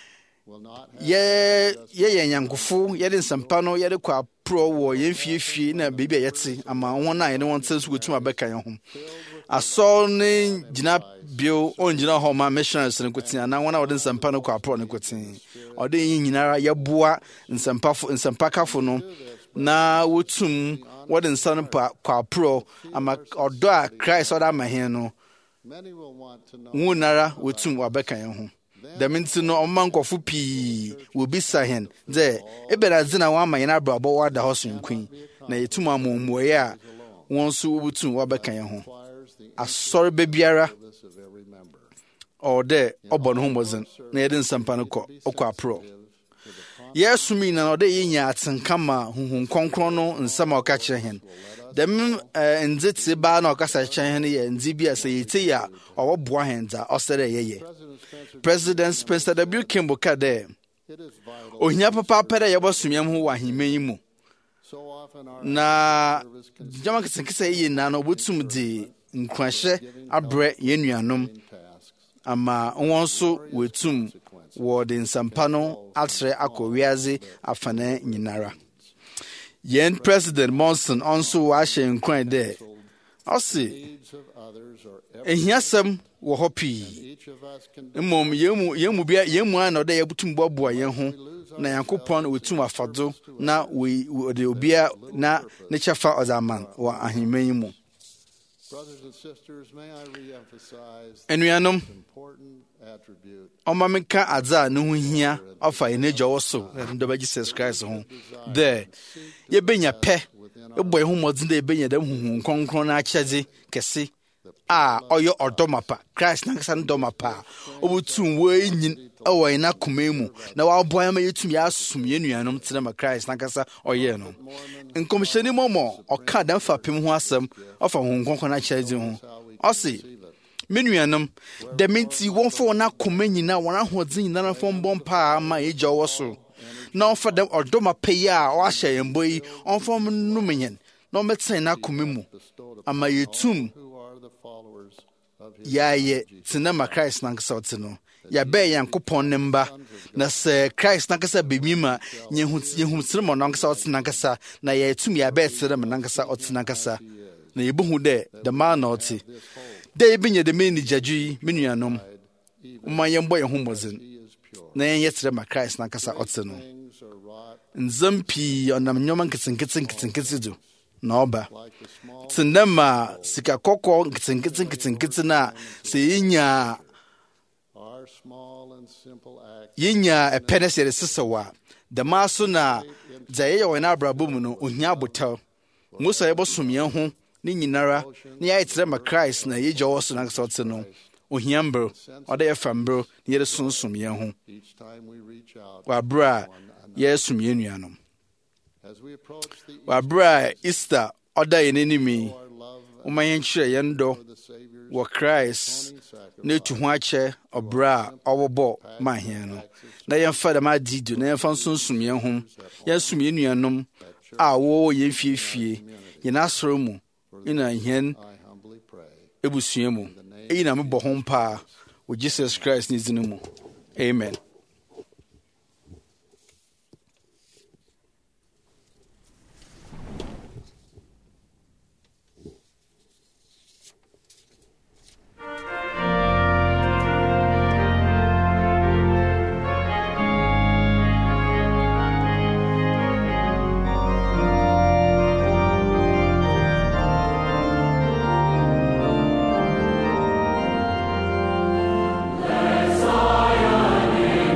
yɛ yɛ nyankofo yɛde nsampa no yɛde kɔ aprɔ wɔ yɛn fiefie na baabi a yɛte ama wɔn a yɛne wɔn tɛ so wɔtum abɛka yɛn ho asɔr ne gyina bio ɔngyina hɔ ma missionaries ne nkote anaa wɔn a wɔde nsampa no kɔ aprɔ ne nkote ɔde yɛn nyinara yɛboa nsampafo nsampakafo no na wotum wɔde nsa no pa kɔ aprɔ ama ɔdɔ a Christ ɔda ama hɛn no wɔn nara wotum wabɛka yɛn ho dɛm nti no ɔma nkɔfo pii wɔbisa hɛn dɛ ebɛnadze na wɔn ama yɛn abrabɔ wɔada hɔ so nkwen na yɛtum ama mmuoyɛ a wɔn nso wotum wabɛka yɛn ho asɔre bɛ biara ɔwɔ dɛ ɔbɔ ne ho mmɔdzen na yɛde nsampa no kɔ ɔkɔ aprɔ yɛsom yi na ɔde yɛnya atenka ma huhu nkɔnkɔn no nsɛm a ɔka kyerɛ hɛn dɛm ndze te baa na ɔkasa kyerɛ hɛn yɛ ndze bi a sɛ yɛte yɛ a ɔwɔboa hɛn dza ɔsɛ dɛ yɛyɛ President Spencer W. Kimball ka dɛ ohia papaapa dɛ yɛbɔsom yɛn ho wɔ ahemma yi mu na gyama kesenkesa yɛ nyinaa no ɔbɛtum de nkwahyɛ abrɛ yɛn nuanom ama wɔn nso wɔtum wɔde nsampa no atrɛ akɔ wiase afana nyinara yɛn President Monson ɔnso wɔahyɛ nkwan dɛ ɔse ehiasɛm wɔ hɔ pii mmom yɛn mu bia yɛn mu a na ɔdɛ yɛbutum boaboa yɛn ho na Nyankopɔn wɔtum afado na wɔde obia na ne kyɛfa ɔdze ama wɔ ahemma yi mu enuanom ɔma meka adze a ne ho hia ɔfa yɛn agya wɔ so dɔba Jesus Christ ho dɛ yɛbɛnya pɛ ɛbɔ yɛn ho mmɔdzen dɛ yɛbɛnya dɛm huhu nkronkron no akyɛdze kɛse a ɔyɛ ɔdɔmapa Christ nankasa no dɔmapa obutum wei nyin ɛwɔ ina kuma mu na waboa ma yetum ya asum ye nuanom tena ma Christ nankasa ɔyɛ no nkomhyɛni mɔmɔ ɔka dan fapem ho asɛm ɔfa ho nkɔnkɔ na kyerɛ din ho ɔse me nuanom da menti wɔn fa wɔn akoma nyina wɔn ahoɔden nyina na fɔm bɔ mpa ma yɛgya wɔ so na ɔfa dɛm ɔdɔmapa yi a ɔahyɛ yɛn bɔ yi ɔmfa nom yɛn na ɔmɛtena na akoma mu ama yetum yɛayɛ tena ma Christ nankasa ɔte no yɛbɛɛ Yankopɔn ne mba na sɛ Christ nankasa bɛmi ma yɛhu tena ma nankasa ɔte nankasa na yɛtum yɛbɛɛ tena ma nankasa ɔte nankasa na yɛbɛhu dɛ dɛmaa na ɔte dɛ yɛbɛnya dɛ mɛni gyadwo yi me nuanom woma yɛmbɔ yɛn ho mmɔdzen na yɛnyɛ tena ma Christ nankasa ɔte no nzam pii ɔnam nnwoma nketenkete nketenkete do na ɔba tendama sika kɔkɔ nketenkete nketenkete na sɛ yɛnya yɛnya ɛpɛ ne sɛ yɛde sesaw a dɛmaa so na dza yɛyɛ wɔ yɛn abrabɔ mu no ohia abotaw mo sɛ yɛbɛsom yɛn ho ne nyinara na yɛayɛ tena ma Christ na yɛgya wɔ so nankasa ɔte no ohia mbere ɔda yɛfa mbere na yɛde sonsom yɛn ho wɔ abere a yɛsom yɛn nuanom wɔ abere a Easter ɔda yɛn anim yi woma yɛnkyerɛ yɛn dɔ wɔ Christ na etu ho akyɛ ɔbere a ɔwɔbɔ ma ahɛn no na yɛmfa dɛm adi do na yɛmfa nsonsom yɛn ho yɛnsom yɛn nuanom a wɔwɔ yɛn fiefie yɛn asɔre mu ina hɛn ebusua mu eyi na mebɔ ho mpa wɔ Jesus Christ ne din mu amen. Zion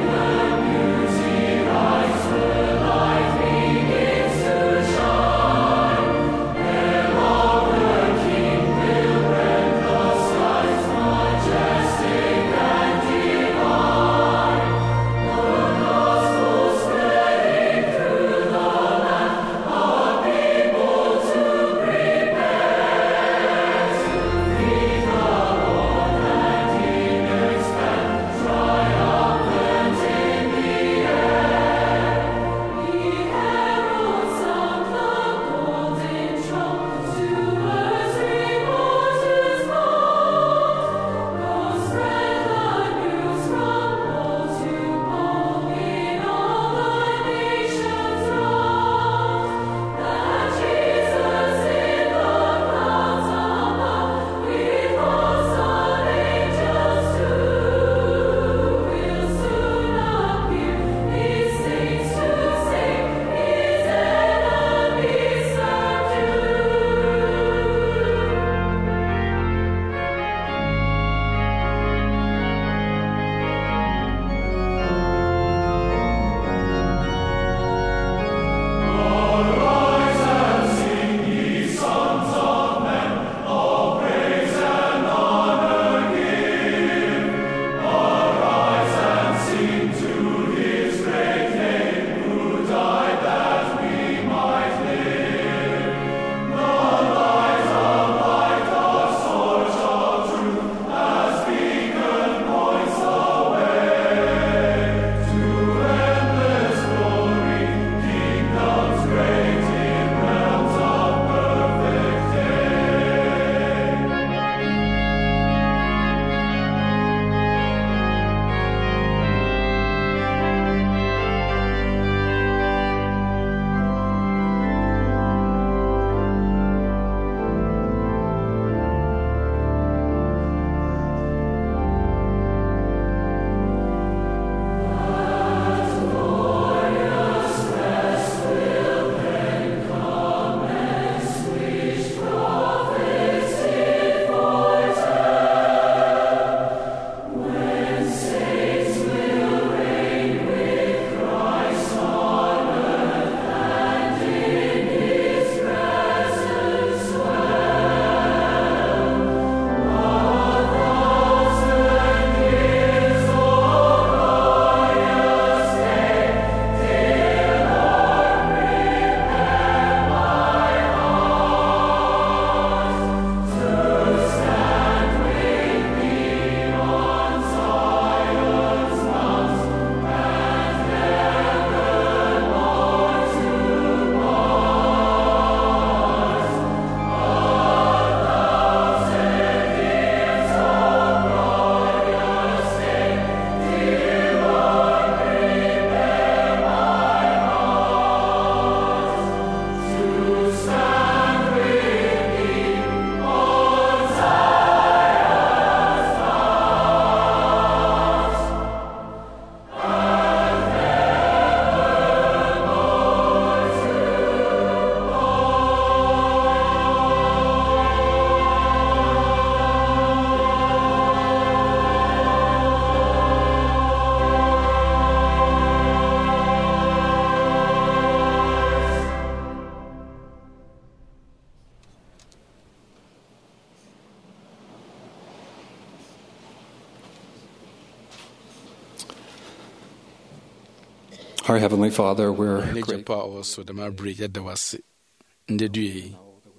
Our Heavenly Father, we're ne grateful japa also the mabri yɛda wase ndedu yi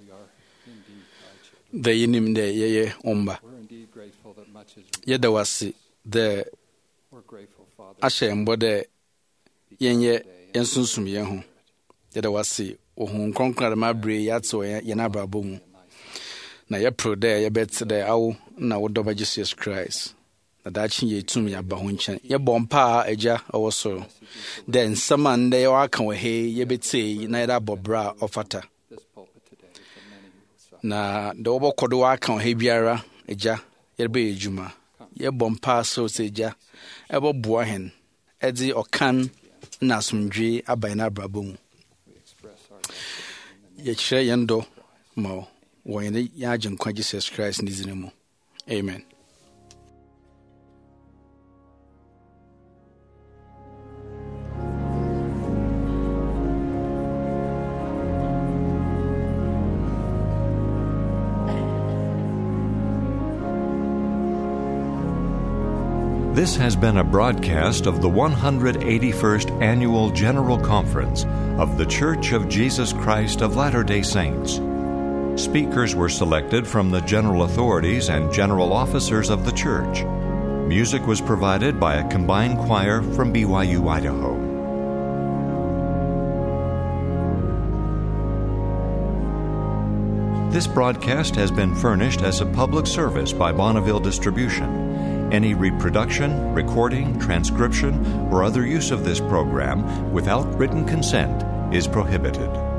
da yinim de yeye omba yɛda wase de ahyɛ mbɔ de yɛnyɛ yɛnsunsum yɛn ho yɛda wase ohun kronkron da mabri yɛatɔ yɛn abrabɔ mu na yɛpro de yɛbɛte de awo na wodɔba Jesus Christ na daakye yɛtum yɛaba ho nkyɛn yɛbɔ mpa agya ɔwɔ soro dɛ nsɛm a ndɛ yɛwaka wɔ he yɛbɛtee na yɛde abɔ berɛ a ɔfata na dɛ wɔbɔkɔ do waka wɔ he biara agya yɛde bɛyɛ adwuma yɛbɔ mpa soro sɛ agya ɛbɛboa hɛn ɛde ɔkan na asomdwe aba yɛn abrabɔ mu yɛkyerɛ yɛn dɔ ma wɔ yɛn yɛn agyenkwa Jesus Christ ne din mu amen. This has been a broadcast of the one hundred eighty-first Annual General Conference of The Church of Jesus Christ of Latter-day Saints. Speakers were selected from the general authorities and general officers of the church. Music was provided by a combined choir from B Y U Idaho. This broadcast has been furnished as a public service by Bonneville Distribution. Any reproduction, recording, transcription, or other use of this program without written consent is prohibited.